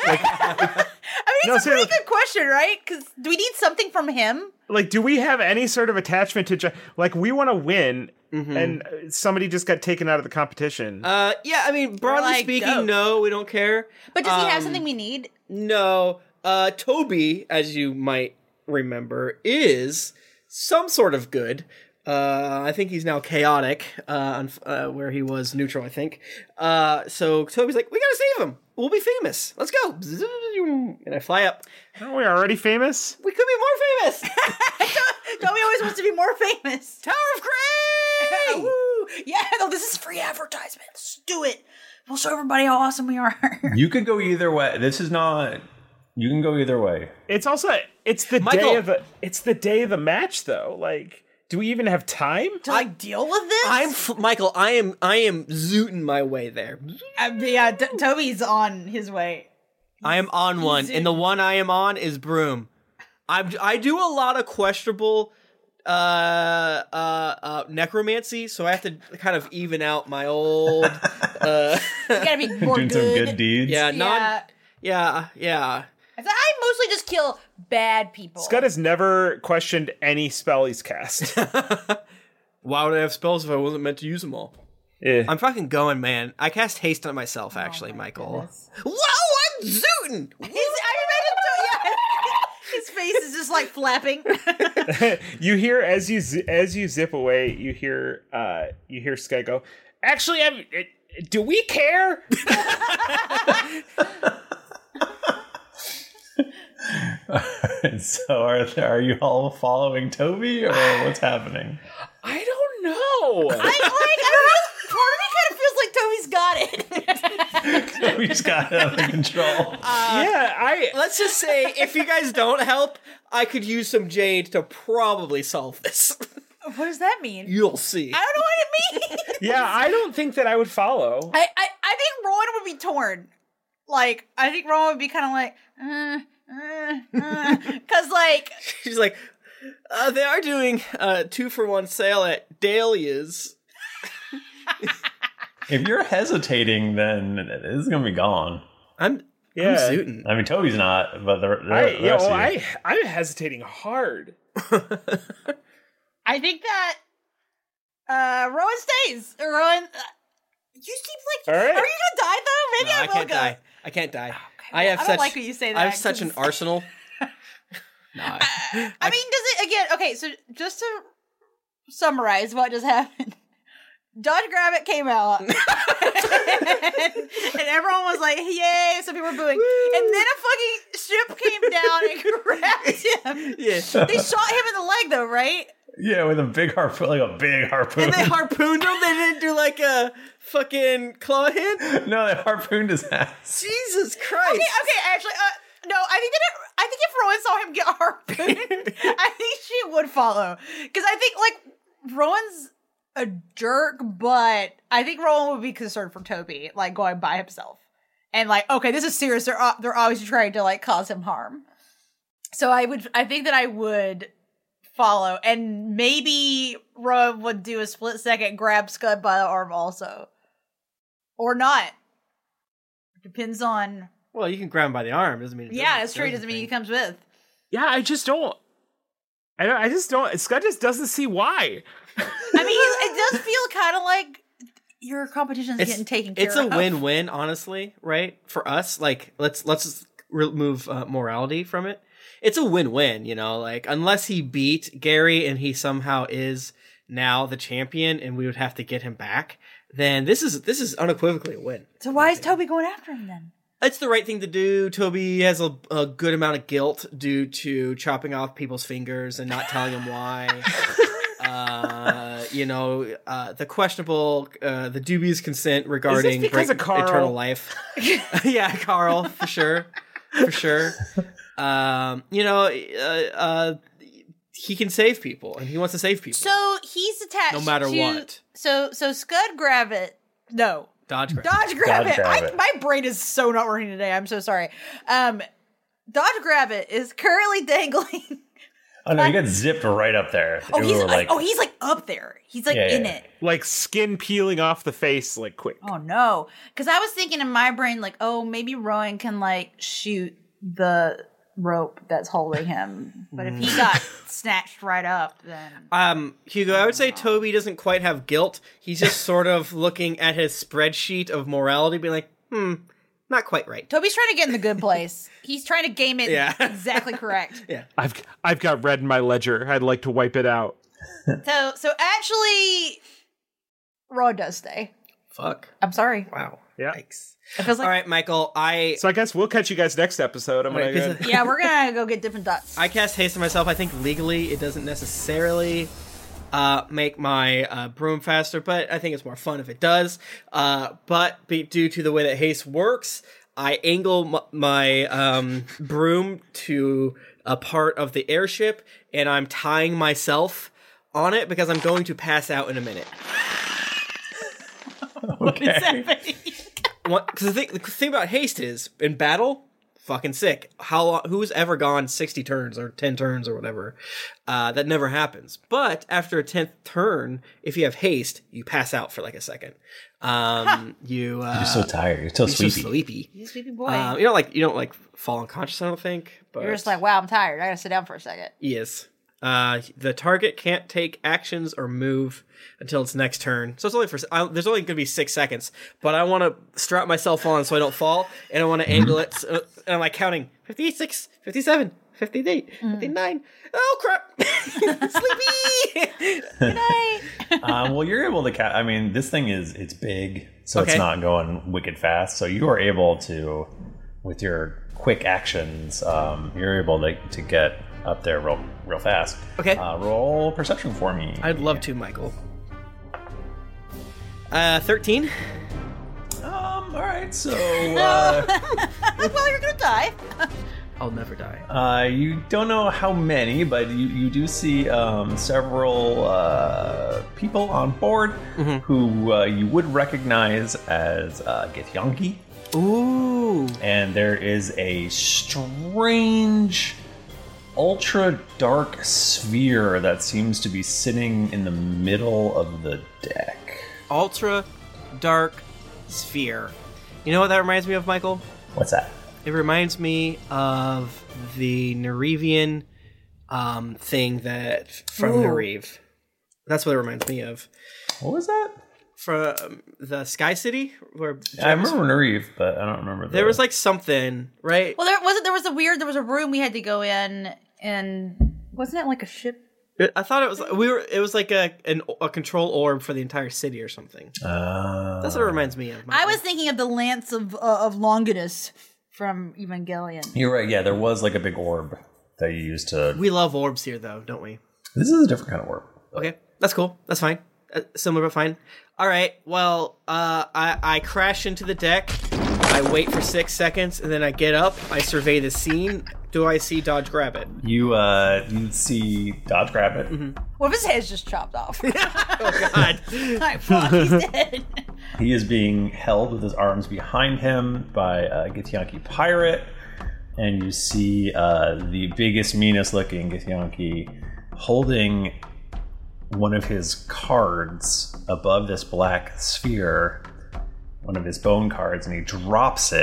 S2: I mean,
S3: No,
S2: it's a pretty
S3: seriously.
S2: good question, right? Because do we need something from him?
S3: Like, do we have any sort of attachment to? Ju- like, we want to win,
S4: Mhm.
S3: and somebody just got taken out of the competition.
S4: Uh. Yeah. I mean, broadly
S2: like,
S4: speaking,
S2: dope.
S4: no, we don't care.
S2: But does he have
S4: Um,
S2: something we need?
S4: No. Uh. Toby, as you might remember, is some sort of good. Uh, I think he's now chaotic, uh, on- uh, where he was neutral, I think. Uh, so Toby's like, we gotta save him. We'll be famous. Let's go. And I fly up.
S3: Aren't we already famous?
S4: We could be more famous.
S2: Toby always wants to be more famous.
S4: Tower of Grace!
S2: Woo! Yeah, no, this is free advertisement. Let's do it. We'll show everybody how awesome we are.
S1: You could go either way. This is not. You can go either way.
S3: It's also it's the
S4: Michael.
S3: day of the it's the day of the match, though. Like, do we even have time?
S2: to like deal with this?
S4: I'm f- Michael. I am. I am zooting my way there.
S2: Uh, yeah, T- Toby's on his way.
S4: I am on one, and the one I am on is Broom. I I do a lot of questionable uh, uh, uh, necromancy, so I have to kind of even out my old. Uh,
S2: You gotta be more
S1: Doing
S2: good.
S1: some good deeds.
S4: yeah, non.
S2: Yeah.
S4: Yeah, yeah.
S2: I said, I mostly just kill bad people.
S3: Scott has never questioned any spell he's cast.
S4: Why would I have spells if I wasn't meant to use them all?
S3: Yeah.
S4: I'm fucking going, man. I cast haste on myself, actually, Michael. Whoa, I'm zooting.
S2: He's, I imagine so, yeah. His face is just like flapping.
S3: You hear as you zi- as you zip away, you hear uh you hear Sky go. Actually, I'm, it, do we care?
S1: So are are you all following Toby, or what's happening?
S3: I don't know.
S2: I like. I don't know. Part of me kind of feels like Toby's got it.
S1: Toby's got it under control.
S3: yeah, I.
S4: Let's just say, if you guys don't help, I could use some jade to probably solve this.
S2: What does that mean?
S4: You'll see.
S2: I don't know what it means.
S3: Yeah, I don't think that I would follow.
S2: I, I, I think Rowan would be torn. Like, I think Rowan would be kind of like, uh, uh, uh, cause like,
S4: She's like, uh, they are doing a two for one sale at Dahlia's.
S1: If you're hesitating, then it is gonna be gone.
S4: I'm
S3: Yeah.
S4: I'm zooting.
S1: I mean, Toby's not, but the, the,
S3: I,
S1: the
S3: yeah,
S1: rest
S3: well,
S1: of you.
S3: I I'm hesitating hard.
S2: I think that uh Rowan stays. Rowan, uh, you seem like,
S3: All right.
S2: are you gonna die though? Maybe
S4: No,
S2: I,
S4: I
S2: will
S4: can't
S2: go.
S4: die. I can't die. I
S2: well,
S4: have
S2: I don't
S4: such.
S2: like when you say
S4: I
S2: that,
S4: have such an
S2: 'cause-
S4: arsenal. No, I-
S2: I mean, does it again? Okay, so just to summarize what just happened, Dodge Grabbit came out, and, and everyone was like, "Yay!" Some people were booing, and then a fucking ship came down and grabbed him.
S4: Yeah.
S2: They shot him in the leg, though, right?
S1: Yeah, with a big harpoon, like a big harpoon.
S4: And they harpooned him. They didn't do like a fucking claw hand.
S1: No, they harpooned his ass.
S4: Jesus Christ.
S2: Okay, okay, actually, uh, no, I think that it, I think if Rowan saw him get harpooned, I think she would follow, because I think like Rowan's a jerk, but I think Rowan would be concerned for Toby, like going by himself, and like, okay, this is serious. They're uh, they're always trying to like cause him harm. So I would, I think that I would follow, and maybe Rowan would do a split second grab Scud by the arm also, or not. Depends on
S4: Well, you can grab him by the arm. Doesn't mean. It
S2: Yeah,
S4: doesn't-
S2: it's true. Doesn't mean he comes with.
S3: Yeah, I just don't. I don't. I just don't. Scott just doesn't see why.
S2: I mean, it does feel kind of like your competition's
S4: It's,
S2: getting taken care
S4: it's a
S2: of.
S4: win-win, honestly, right? For us, like let's let's remove uh, morality from it. It's a win-win, you know. Like unless he beat Gary and he somehow is now the champion, and we would have to get him back, then this is this is unequivocally a win.
S2: So why is Toby going after him then?
S4: It's the right thing to do. Toby has a, a good amount of guilt due to chopping off people's fingers and not telling them why. uh, you know, uh, the questionable, uh, the dubious consent regarding
S3: because
S4: break-
S3: of Carl?
S4: eternal life. Yeah, Carl, for sure. For sure. Um, you know, uh, uh, he can save people, and he wants to save people.
S2: So he's attached
S4: No matter
S2: to,
S4: what.
S2: So so Scud Gravitt. No.
S4: Dodge Gravitt.
S2: Dodge Gravitt.
S4: Dodge
S2: I,
S4: Gravitt.
S2: my brain is so not working today. I'm so sorry. Um, Dodge Gravitt is currently dangling.
S1: Oh no, you got zipped right up there.
S2: Oh,
S1: You
S2: he's
S1: were
S2: like, oh, he's like up there. He's like
S1: Yeah,
S2: in
S1: yeah.
S2: it.
S3: Like skin peeling off the face, like quick.
S2: Oh no, because I was thinking in my brain like, oh, maybe Rowan can like shoot the rope that's holding him, but if he got snatched right up, then
S4: Um, Hugo, I would say Toby doesn't quite have guilt. He's just sort of looking at his spreadsheet of morality, being like, hmm, not quite right.
S2: Toby's trying to get in the good place. He's trying to game it
S3: Yeah.
S2: exactly correct.
S4: Yeah.
S3: I've I've got red in my ledger. I'd like to wipe it out.
S2: So so actually, Rowan does stay.
S4: Fuck.
S2: I'm sorry.
S4: Wow.
S3: Yeah.
S2: It feels like
S4: All right, Michael, I
S3: So I guess we'll catch you guys next episode. I'm
S4: Wait,
S3: gonna
S4: is
S3: go.
S4: it-
S2: yeah, we're gonna go get different dots.
S4: I cast haste on myself. I think legally it doesn't necessarily uh, make my uh, broom faster, but I think it's more fun if it does. Uh, but be, due to the way that haste works, I angle m- my um, broom to a part of the airship, and I'm tying myself on it because I'm going to pass out in a minute.
S1: Okay.
S4: Because the thing, the thing about haste is, in battle, fucking sick. How long, who's ever gone sixty turns or ten turns or whatever? Uh, that never happens. But after a tenth turn, if you have haste, you pass out for like a second. Um, you uh,
S1: You're so tired. You're so
S4: you're
S1: sleepy.
S4: So sleepy.
S2: You sleepy boy.
S4: Um, you don't like you don't like fall unconscious. I don't think. But
S2: You're just like, wow, I'm tired. I gotta sit down for a second.
S4: Yes. Uh, the target can't take actions or move until its next turn. So it's only for I, there's only going to be six seconds. But I want to strap myself on so I don't fall, and I want to angle it. So, and I'm like counting fifty-six, fifty-seven, fifty-eight, fifty-nine. Oh crap! Sleepy.
S2: Good night.
S1: um, well, you're able to. Ca- I mean, this thing is it's big, so
S4: Okay.
S1: it's not going wicked fast. So you are able to, with your quick actions, um, you're able to to get up there real real fast.
S4: Okay.
S1: Uh, roll perception for me.
S4: I'd love to, Michael. Uh, thirteen.
S1: Um. All right. So. Uh,
S2: well, you're gonna die.
S4: I'll never die.
S1: Uh, you don't know how many, but you, you do see um, several uh, people on board who uh, you would recognize as uh, Githyanki.
S4: Ooh.
S1: And there is a strange, ultra dark sphere that seems to be sitting in the middle of the deck.
S4: Ultra dark sphere. You know what that reminds me of, Michael?
S1: What's that?
S4: It reminds me of the Nerevian um, thing that from
S1: Ooh.
S4: Nereve. That's what it reminds me of.
S1: What was that?
S4: From the Sky City, where
S1: I remember Nereve, but I don't remember. The...
S4: there was like something, right?
S2: Well, there wasn't. There was a weird. There was a room we had to go in, and wasn't it like a ship?
S4: It- I thought it was we were. It was like a an, a control orb for the entire city or something.
S1: Uh,
S4: That's what it reminds me of.
S2: I was thinking of the lance of uh, of Longinus from Evangelion.
S1: You're right. Yeah, there was like a big orb that you used to.
S4: We love orbs here, though, don't we?
S1: This is a different kind of orb.
S4: Okay, that's cool. That's fine. Uh, similar but fine. All right. Well, uh, I I crash into the deck. I wait for six seconds, and then I get up. I survey the scene. Do I see Dodge grab it?
S1: You uh, you see Dodge grab it.
S4: Mm-hmm.
S2: What if his head's just chopped off?
S4: Oh God!
S2: Like, fuck, he's dead.
S1: He is being held with his arms behind him by uh, Githyanki Pirate, and you see uh, the biggest, meanest looking Githyanki holding one of his cards above this black sphere, one of his bone cards, and he drops it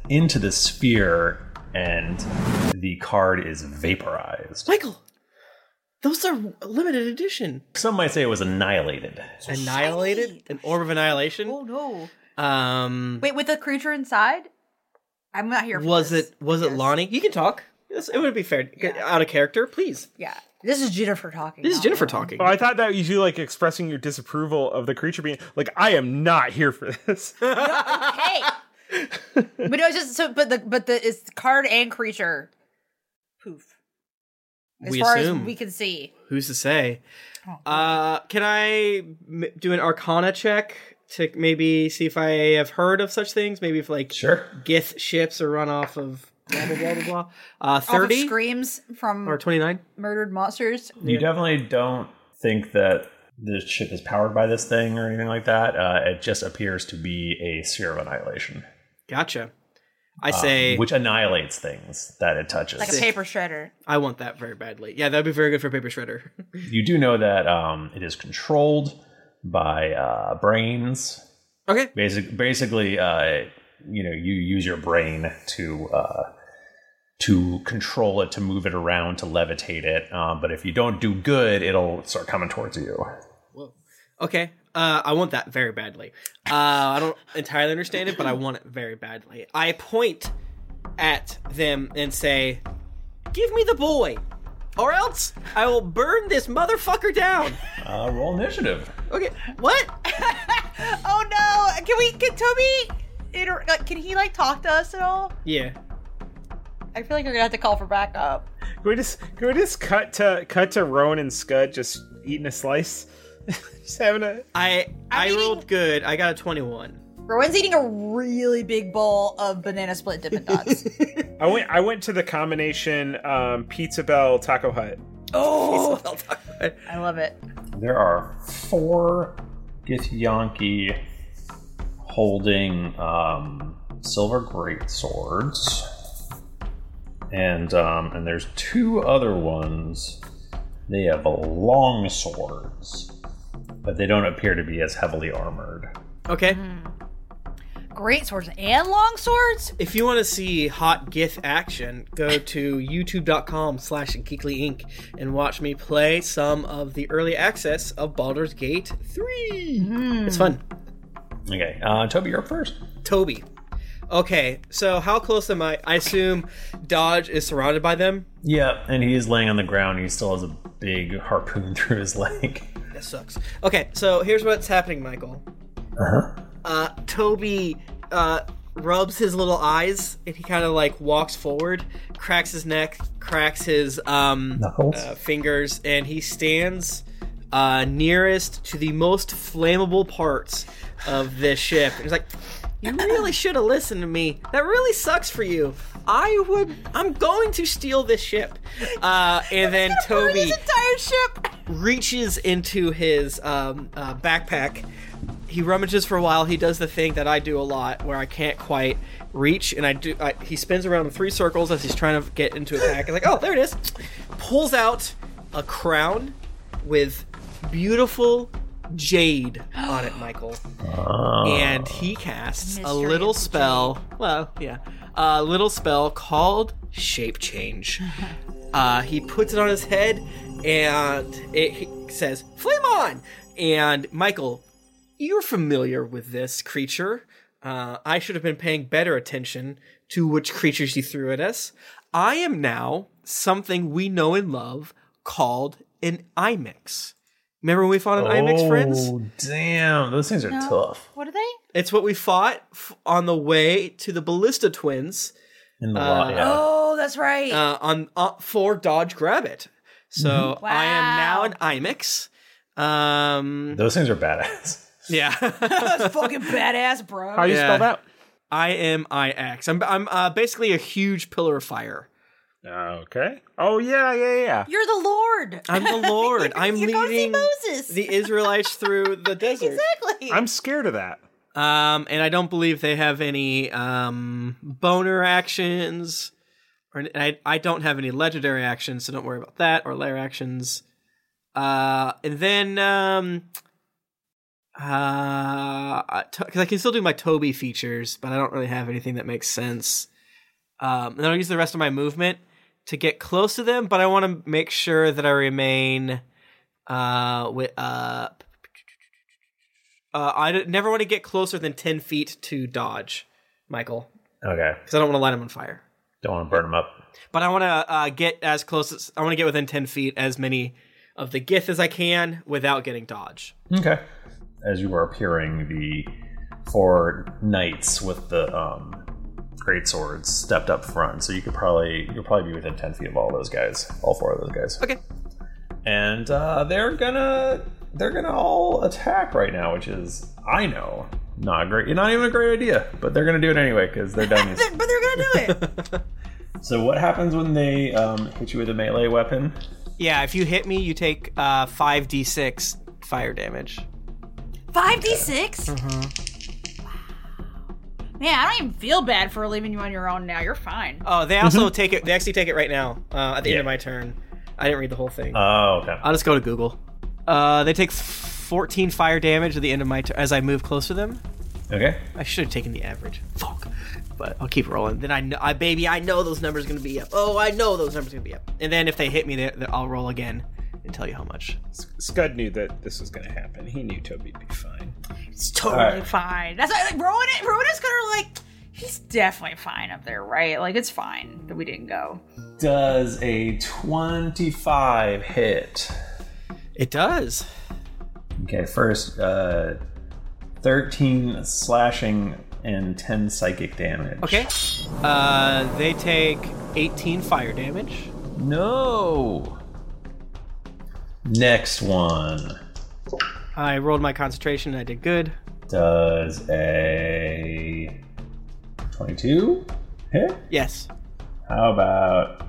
S1: into the sphere, and the card is vaporized.
S4: Michael, those are limited edition.
S1: Some might say it was annihilated.
S4: Annihilated? An orb of annihilation?
S2: Oh no!
S4: Um,
S2: Wait, with the creature inside? I'm not here for
S4: was
S2: this.
S4: it was it Lonnie? You can talk. Yes, it would be fair. Get out of character, please.
S2: Yeah, this is Jennifer talking.
S4: This is
S2: not
S4: Jennifer
S2: Ron.
S4: talking.
S3: Oh, I thought that you like expressing your disapproval of the creature being like, I am not here for this.
S2: Hey, but it was just so. But the but the it's card and creature. Poof. As
S4: We
S2: far
S4: assume.
S2: as we can see.
S4: Who's to say? Uh, can I m- do an Arcana check to maybe see if I have heard of such things? Maybe if like
S1: sure
S4: Gith ships are run off of blah blah blah blah blah. Uh,
S2: Off of
S4: thirty
S2: screams from
S4: or twenty-nine.
S2: murdered monsters.
S1: You definitely don't think that the ship is powered by this thing or anything like that. Uh, it just appears to be a sphere of annihilation.
S4: Gotcha. I
S1: Um,
S4: say
S1: which annihilates things that it touches.
S2: Like a paper shredder.
S4: I want that very badly. Yeah, that'd be very good for paper shredder.
S1: You do know that um, it is controlled by uh, brains.
S4: Okay.
S1: Basic, basically, uh, you know, you use your brain to uh, to control it, to move it around, to levitate it. Um, but if you don't do good, it'll start coming towards you.
S4: Whoa. Okay. Uh, I want that very badly. Uh, I don't entirely understand it, but I want it very badly. I point at them and say, "Give me the boy, or else I will burn this motherfucker down."
S1: Uh, roll initiative.
S4: Okay. What?
S2: Oh no! Can we? Can Toby? Inter- like, can he like talk to us at all?
S4: Yeah.
S2: I feel like you're gonna have to call for backup.
S3: Can we just can we just cut to cut to Rowan and Scud just eating a slice? Just having a
S4: I I rolled good. I got a twenty-one.
S2: Rowan's eating a really big bowl of banana split Dippin' Dots.
S3: I went I went to the combination um, Pizza Bell Taco Hut.
S2: Oh, I love it.
S1: There are four Githyanki holding um, silver great swords, and um, and there's two other ones. They have long swords, but they don't appear to be as heavily armored.
S4: Okay.
S2: Great swords and long swords?
S4: If you want to see hot Gith action, go to youtube.com slash Geekly Inc. and watch me play some of the early access of Baldur's Gate three. It's fun.
S1: Okay, uh, Toby, you're up first.
S4: Toby. Okay, so how close am I? I assume Dodge is surrounded by them.
S1: Yeah, and he is laying on the ground. He still has a big harpoon through his leg.
S4: That sucks. Okay, so here's what's happening, Michael.
S1: Uh-huh.
S4: Uh, Toby uh, rubs his little eyes, and he kind of like walks forward, cracks his neck, cracks his um, uh, fingers, and he stands uh, nearest to the most flammable parts of this ship. And he's like, "You really should have listened to me. That really sucks for you. I would. I'm going to steal this ship." Uh, and then Toby
S2: His entire ship.
S4: reaches into his um, uh, backpack. He rummages for a while. He does the thing that I do a lot, where I can't quite reach, and I do. I, he spins around in three circles as he's trying to get into a pack. He's like, "Oh, there it is!" Pulls out a crown with beautiful jade on it, Michael,
S1: Oh.
S4: and he casts a
S2: Mystery
S4: little
S2: of the
S4: spell. Well, yeah, a little spell called Shape Change. Uh, he puts it on his head, and it he says, "Flame on!" And Michael, you're familiar with this creature. Uh, I should have been paying better attention to which creatures you threw at us. I am now something we know and love called an Imix. Remember when we fought an Imix, friends?
S1: Oh, damn. Those things are
S2: No.
S1: tough.
S2: What are they?
S4: It's what we fought f- on the way to the Ballista Twins.
S1: In the
S4: Uh,
S1: lot, yeah.
S2: Oh, that's right.
S4: uh, on uh, for Dodge Grab It. So
S2: Mhm.
S4: I am now an Imix. Um,
S1: Those things are badass.
S4: yeah.
S2: That's fucking badass, bro.
S3: How do you spell that?
S4: I M I X. I'm I'm uh, basically a huge pillar of fire.
S3: Okay. Oh yeah, yeah, yeah.
S2: You're the Lord.
S4: I'm the Lord. I'm
S2: You're going to see
S4: leading
S2: Moses.
S4: the Israelites through the desert.
S2: Exactly.
S3: I'm scared of that.
S4: Um, and I don't believe they have any um boner actions, or I I don't have any legendary actions, so don't worry about that, or lair actions. Uh, and then um, Uh, because I can still do my Toby features, but I don't really have anything that makes sense. Um, and then I'll use the rest of my movement to get close to them, but I want to make sure that I remain uh with uh. Uh, I never want to get closer than ten feet to dodge, Michael.
S1: Okay.
S4: Because I don't want to light them on fire.
S1: Don't want to burn them up.
S4: But I want to uh, get as close as I want to get within ten feet as many of the Gith as I can without getting dodge.
S1: Okay. As you are appearing, the four knights with the um, great swords stepped up front, so you could probably you'll probably be within ten feet of all those guys, all four of those guys.
S4: Okay.
S1: And uh, they're gonna they're gonna all attack right now, which is I know not a great, not even a great idea, but they're gonna do it anyway because they're dummies.
S2: but they're gonna do it.
S1: So what happens when they um, hit you with a melee weapon?
S4: Yeah, if you hit me, you take uh, five d six fire damage.
S2: five d six?
S4: Mm-hmm.
S2: Man, I don't even feel bad for leaving you on your own now. You're fine.
S4: Oh, they also take it. They actually take it right now uh, at the yeah. end of my turn. I didn't read the whole thing.
S1: Oh, okay.
S4: I'll just go to Google. Uh, they take fourteen fire damage at the end of my turn as I move close to them.
S1: Okay.
S4: I should have taken the average. Fuck. But I'll keep rolling. Then I know, I baby, I know those numbers are gonna be up. Oh, I know those numbers are gonna be up. And then if they hit me, they, they, I'll roll again and tell you how much.
S3: Scud knew that this was gonna happen. He knew Toby'd be fine.
S2: It's totally right. fine. That's why, like, Rowan. Rowan is gonna like. He's definitely fine up there, right? Like, it's fine that we didn't go.
S1: Does a twenty-five hit?
S4: It does.
S1: Okay, first, uh, thirteen slashing and ten psychic damage.
S4: Okay. Uh, they take eighteen fire damage.
S1: No. Next one.
S4: I rolled my concentration and I did good.
S1: Does a twenty-two hit?
S4: Yes.
S1: How about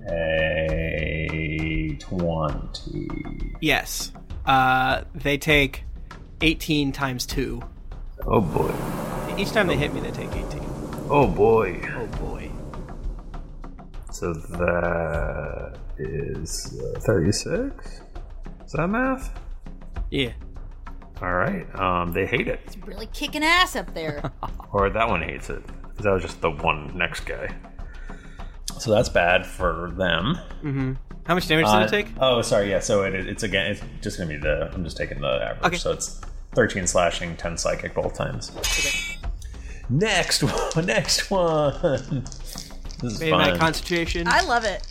S1: a twenty?
S4: Yes. Uh, they take eighteen times two.
S1: Oh boy.
S4: Each time they hit me, they take eighteen.
S1: Oh boy.
S4: Oh boy.
S1: So that is uh, thirty-six? Is that math?
S4: Yeah.
S1: All right. Um, they hate it.
S2: It's really kicking ass up there.
S1: Or that one hates it. Because that was just the one next guy. So that's bad for them.
S4: Mm-hmm. How much damage
S1: uh,
S4: did it take?
S1: Oh, sorry. Yeah. So it, it's again. It's just gonna be the. I'm just taking the average.
S4: Okay.
S1: So it's thirteen slashing, ten psychic both times.
S4: Okay.
S1: Next one. Next one. This is
S4: Made
S1: fun.
S4: my concentration.
S2: I love it.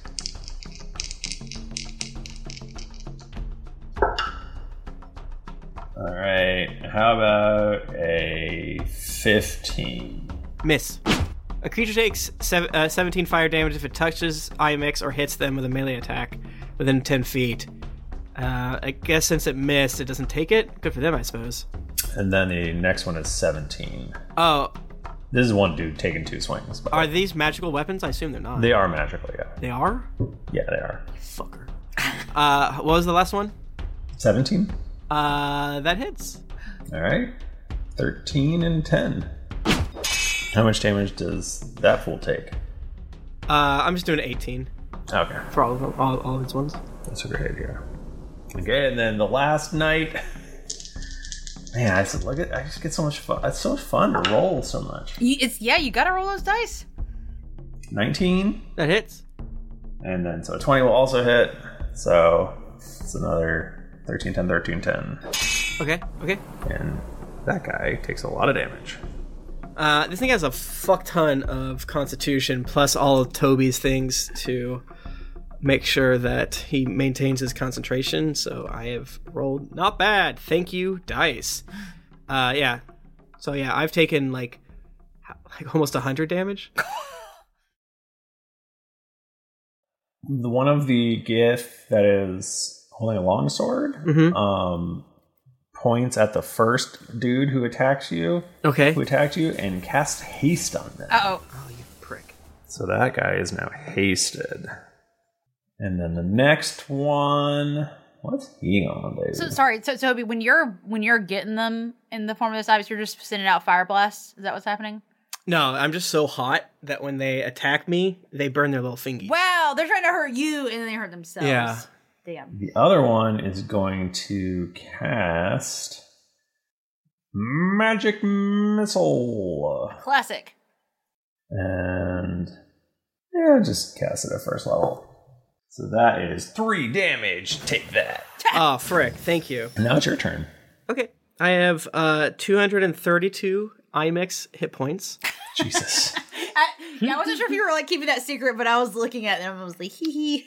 S1: All right. How about a fifteen?
S4: Miss. A creature takes sev- uh, seventeen fire damage if it touches I M X or hits them with a melee attack within ten feet. Uh, I guess since it missed, it doesn't take it. Good for them, I suppose.
S1: And then the next one is seventeen.
S4: Oh.
S1: This is one dude taking two swings.
S4: Are these magical weapons? I assume they're not.
S1: They are magical, yeah.
S4: They are?
S1: Yeah, they are.
S4: Fucker. Uh, what was the last one?
S1: seventeen.
S4: Uh, that hits.
S1: All right. thirteen and ten. How much damage does that fool take?
S4: Uh, I'm just doing eighteen.
S1: Okay.
S4: For all of them, all, all of these ones.
S1: That's a great idea. Okay, and then the last night. Man, I just look at. I just get so much fun. It's so much fun to roll so much.
S2: You, it's yeah, you gotta roll those dice.
S1: nineteen.
S4: That hits.
S1: And then so twenty will also hit. So it's another thirteen, ten, thirteen, ten.
S4: Okay. Okay.
S1: And that guy takes a lot of damage.
S4: Uh, this thing has a fuck ton of constitution plus all of Toby's things to make sure that he maintains his concentration. So I have rolled not bad. Thank you, dice. Uh, yeah. So yeah, I've taken like like almost a hundred damage.
S1: The one of the Gith that is holding a longsword
S4: mm-hmm.
S1: um, points at the first dude who attacks you.
S4: Okay.
S1: Who attacked you and casts haste on them.
S2: Uh-oh.
S4: Oh, you prick.
S1: So that guy is now hasted. And then the next one, what's he on, baby?
S2: So sorry, so Toby, when you're when you're getting them in the form of this obvious, you're just sending out fire blasts. Is that what's happening?
S4: No, I'm just so hot that when they attack me, they burn their little fingies.
S2: Wow, they're trying to hurt you and then they hurt themselves.
S4: Yeah.
S2: Damn.
S1: The other one is going to cast Magic Missile.
S2: Classic.
S1: And yeah, just cast it at first level. So that is three damage. Take that.
S4: Oh, frick. Thank you.
S1: And now it's your turn.
S4: Okay. I have uh, two hundred thirty-two I M X hit points.
S1: Jesus.
S2: I, yeah, I wasn't sure if you were like keeping that secret, but I was looking at them and I was like, hee hee.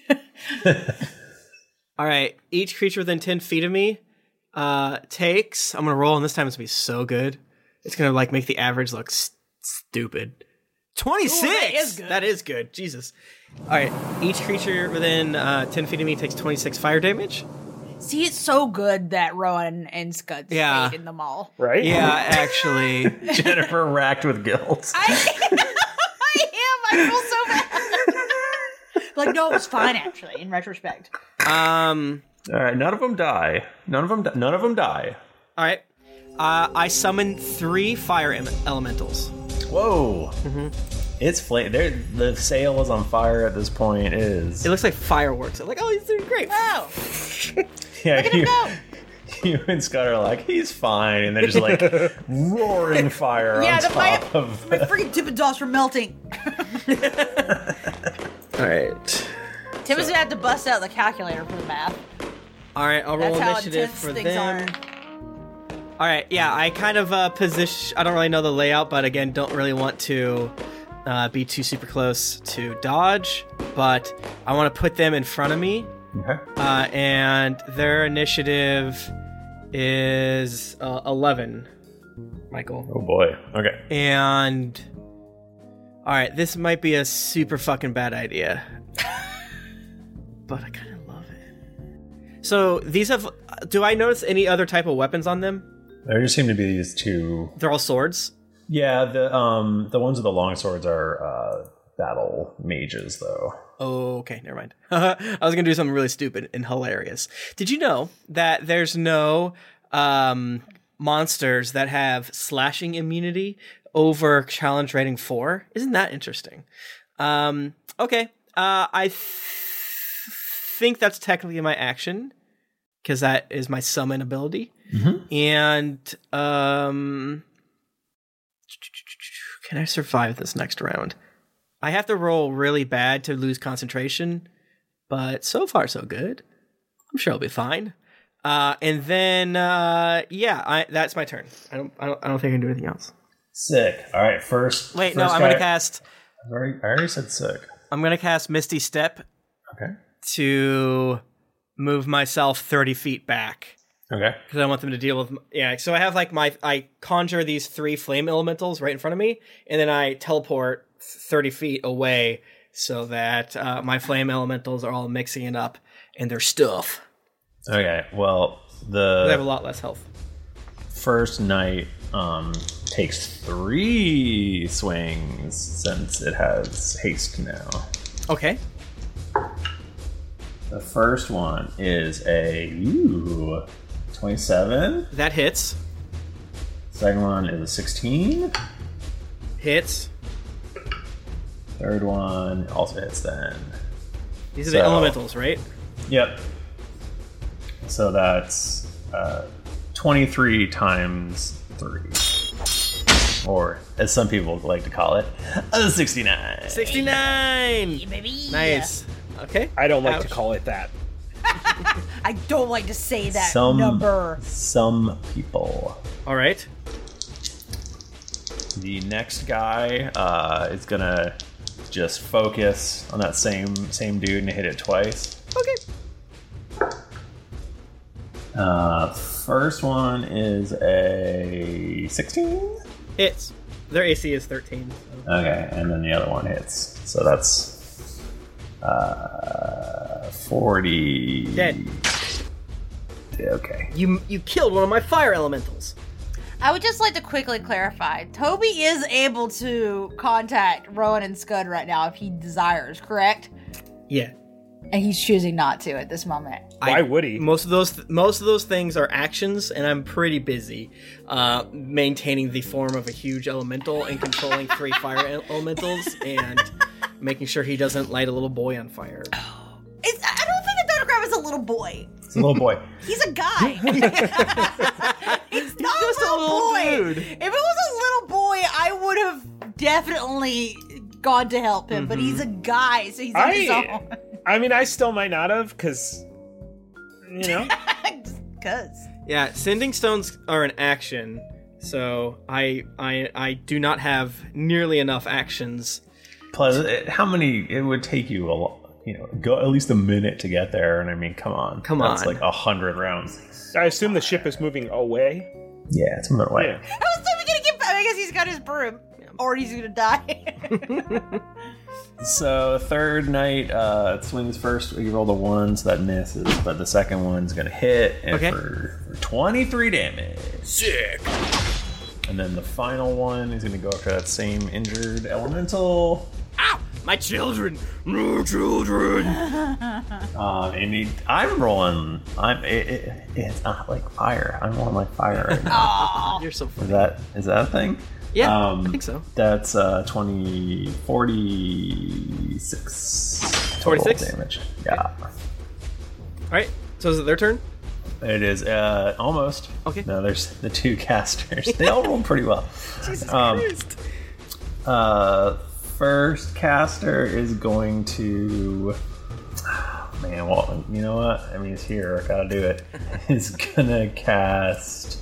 S4: All right. Each creature within ten feet of me uh, takes. I'm going to roll, and this time it's going to be so good. It's going to like make the average look st- stupid. twenty-six!
S2: Ooh, that is good.
S4: That is good. Jesus. All right. Each creature within uh, ten feet of me takes twenty-six fire damage.
S2: See, it's so good that Rowan and Scud
S4: Yeah.
S2: stayed in the mall.
S3: Right?
S4: Yeah, actually.
S1: Jennifer racked with guilt.
S2: I, I am. I feel so bad. Like, no, it was fine, actually, in retrospect.
S4: Um.
S1: All right, none of them die. None of them. Di- none of them die.
S4: All right. Uh, I summon three fire em- elementals.
S1: Whoa!
S4: Mm-hmm.
S1: It's flame. The sail is on fire at this point. It is.
S4: It looks like fireworks. I'm like, oh, he's doing great.
S2: Wow.
S1: Yeah,
S2: Look at him
S1: you,
S2: go.
S1: you and Scott are like, he's fine, and they're just like roaring fire
S2: Yeah,
S1: on
S2: the, my,
S1: top of.
S2: my freaking Dippin' Dots were melting.
S4: All right.
S2: Tim is gonna have to bust out the calculator for the math.
S4: All right, I'll roll
S2: That's how
S4: initiative
S2: intense
S4: for
S2: things
S4: them.
S2: are.
S4: All right, yeah, I kind of uh, position. I don't really know the layout, but again, don't really want to uh, be too super close to dodge. But I want to put them in front of me,
S1: Okay.
S4: uh, and their initiative is uh, eleven. Michael.
S1: Oh boy. Okay.
S4: And all right, this might be a super fucking bad idea, but I kind of love it. So these have. Do I notice any other type of weapons on them?
S1: There just seem to be these two.
S4: They're all swords.
S1: Yeah, the um the ones with the long swords are uh, battle mages, though.
S4: Oh, okay, never mind. I was gonna do something really stupid and hilarious. Did you know that there's no um, monsters that have slashing immunity over challenge rating four? Isn't that interesting? Um, okay, uh, I th- think that's technically my action because that is my summon ability.
S1: Mm-hmm.
S4: And um, can I survive this next round? I have to roll really bad to lose concentration, but so far so good. I'm sure I'll be fine. Uh, and then uh, yeah, I, that's my turn. I don't, I don't, I don't think I can do anything else.
S1: Sick. All right, first.
S4: Wait,
S1: first
S4: no, I'm
S1: guy-
S4: gonna cast.
S1: I already, I already said sick.
S4: I'm gonna cast Misty Step.
S1: Okay.
S4: To move myself thirty feet back.
S1: Okay.
S4: Because I want them to deal with. Yeah, so I have like my. I conjure these three flame elementals right in front of me, and then I teleport thirty feet away so that uh, my flame elementals are all mixing it up and their stuff.
S1: Okay. Well, the
S4: They have a lot less health.
S1: first knight um, takes three swings since it has haste now.
S4: Okay.
S1: The first one is a ooh, twenty-seven.
S4: That hits.
S1: Second one is a sixteen.
S4: Hits.
S1: Third one also hits then.
S4: These are
S1: So-
S4: the elementals, right?
S1: Yep. So that's uh, twenty-three times three. Or, as some people like to call it, a sixty-nine.
S4: sixty-nine!
S2: Baby.
S4: Nice. Okay.
S3: I don't like
S4: Ouch.
S3: to call it that.
S2: I don't like to say that
S1: Some,
S2: number.
S1: some people.
S4: All right.
S1: The next guy uh, is gonna just focus on that same same dude and hit it twice.
S4: Okay.
S1: Uh, first one is a sixteen.
S4: Hits. Their A C is thirteen. So.
S1: Okay, and then the other one hits. So that's uh, forty.
S4: Dead.
S1: Okay.
S4: You you killed one of my fire elementals.
S2: I would just like to quickly clarify. Toby is able to contact Rowan and Scud right now if he desires, correct?
S4: Yeah.
S2: And he's choosing not to at this moment.
S3: Why
S4: I,
S3: would he?
S4: Most of those most of those things are actions, and I'm pretty busy uh, maintaining the form of a huge elemental and controlling three fire ele- elementals and making sure he doesn't light a little boy on fire.
S2: It's, I don't think that Dr. Grab is a little boy.
S1: It's a little boy.
S2: He's a guy. He's not
S4: just
S2: a little,
S4: a little
S2: boy.
S4: dude.
S2: If it was a little boy, I would have definitely gone to help him. But he's a guy, so he's on his
S3: I,
S2: own.
S3: I mean, I still might not have, because, you know.
S2: Cause.
S4: Yeah, sending stones are an action, so I I I do not have nearly enough actions.
S1: Plus, it, how many? It would take you a lot. You know, go at least a minute to get there, and I mean, come on,
S4: Come
S1: that's
S4: on.
S1: like a hundred rounds.
S3: I assume the ship is moving away.
S1: Yeah, it's moving away.
S3: Yeah.
S2: How is Toby gonna get back? I guess he's got his broom, or he's gonna die.
S1: So third night, uh, it swings first. You roll the one, so that misses, but the second one's gonna hit and
S4: Okay.
S1: for, for twenty-three damage.
S4: Sick.
S1: And then the final one is gonna go after that same injured elemental.
S4: Ow! My children! No children!
S1: Um, and he, I'm rolling. I'm. It, it, it's not like fire. I'm rolling like fire right now.
S4: You're so
S1: Is
S4: funny.
S1: that is that a thing?
S4: Yeah,
S1: um,
S4: I think so.
S1: That's uh, twenty, forty-six total
S4: forty-six?
S1: damage. Yeah.
S4: Alright, so is it their turn?
S1: It is uh, almost.
S4: Okay.
S1: No, there's the two casters. They all rolled pretty well.
S4: Jesus
S1: Um,
S4: Christ.
S1: Uh, first caster is going to. Oh, man, well, you know what? I mean, it's here. I gotta do it. Is gonna cast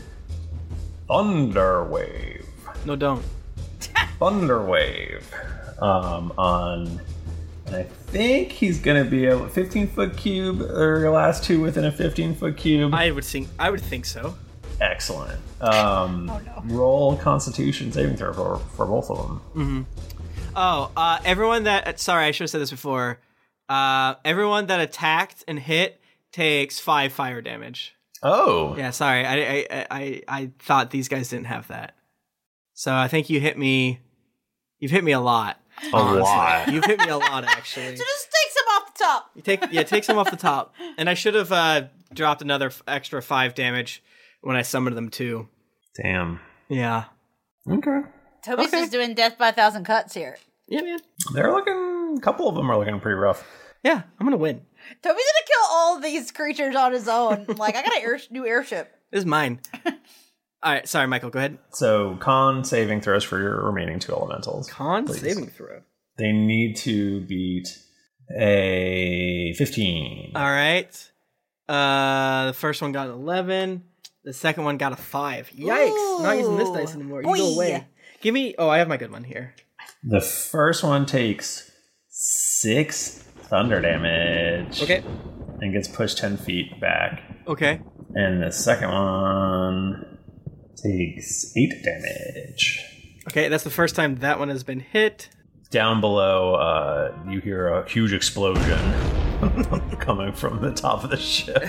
S1: Thunderwave.
S4: No, don't.
S1: Thunderwave. Um, on. And I think he's gonna be a fifteen foot cube, or your last two within a fifteen foot cube.
S4: I would think. I would think so.
S1: Excellent. Um,
S2: Oh, no.
S1: Roll Constitution saving throw for, for both of them.
S4: Mm-hmm. Oh, uh, everyone that. Sorry, I should have said this before. Uh, everyone that attacked and hit takes five fire damage.
S1: Oh.
S4: Yeah, sorry. I, I, I, I thought these guys didn't have that. So I think you hit me. You've hit me a lot.
S1: A lot.
S4: You've hit me a lot, actually.
S2: So just take some off the top.
S4: You take yeah, take some off the top. And I should have uh, dropped another f- extra five damage when I summoned them too.
S1: Damn.
S4: Yeah.
S1: Okay.
S2: Toby's
S4: Okay.
S2: just doing death by a thousand cuts here.
S4: Yeah, man.
S1: They're looking. A couple of them are looking pretty rough.
S4: Yeah, I'm gonna win.
S2: Toby's gonna kill all these creatures on his own. Like, I got a air- new airship.
S4: This is mine. All right, sorry, Michael. Go ahead.
S1: So, con saving throws for your remaining two elementals.
S4: Con
S1: please.
S4: saving throw.
S1: They need to beat a fifteen.
S4: All right. Uh, the first one got an eleven. The second one got a five. Yikes!
S2: Ooh,
S4: Not using this dice anymore. You
S2: boy.
S4: go away. Give me. Oh, I have my good one here.
S1: The first one takes six thunder damage.
S4: Okay.
S1: And gets pushed ten feet back.
S4: Okay.
S1: And the second one takes eight damage.
S4: Okay, that's the first time that one has been hit.
S1: Down below, uh, you hear a huge explosion coming from the top of the ship.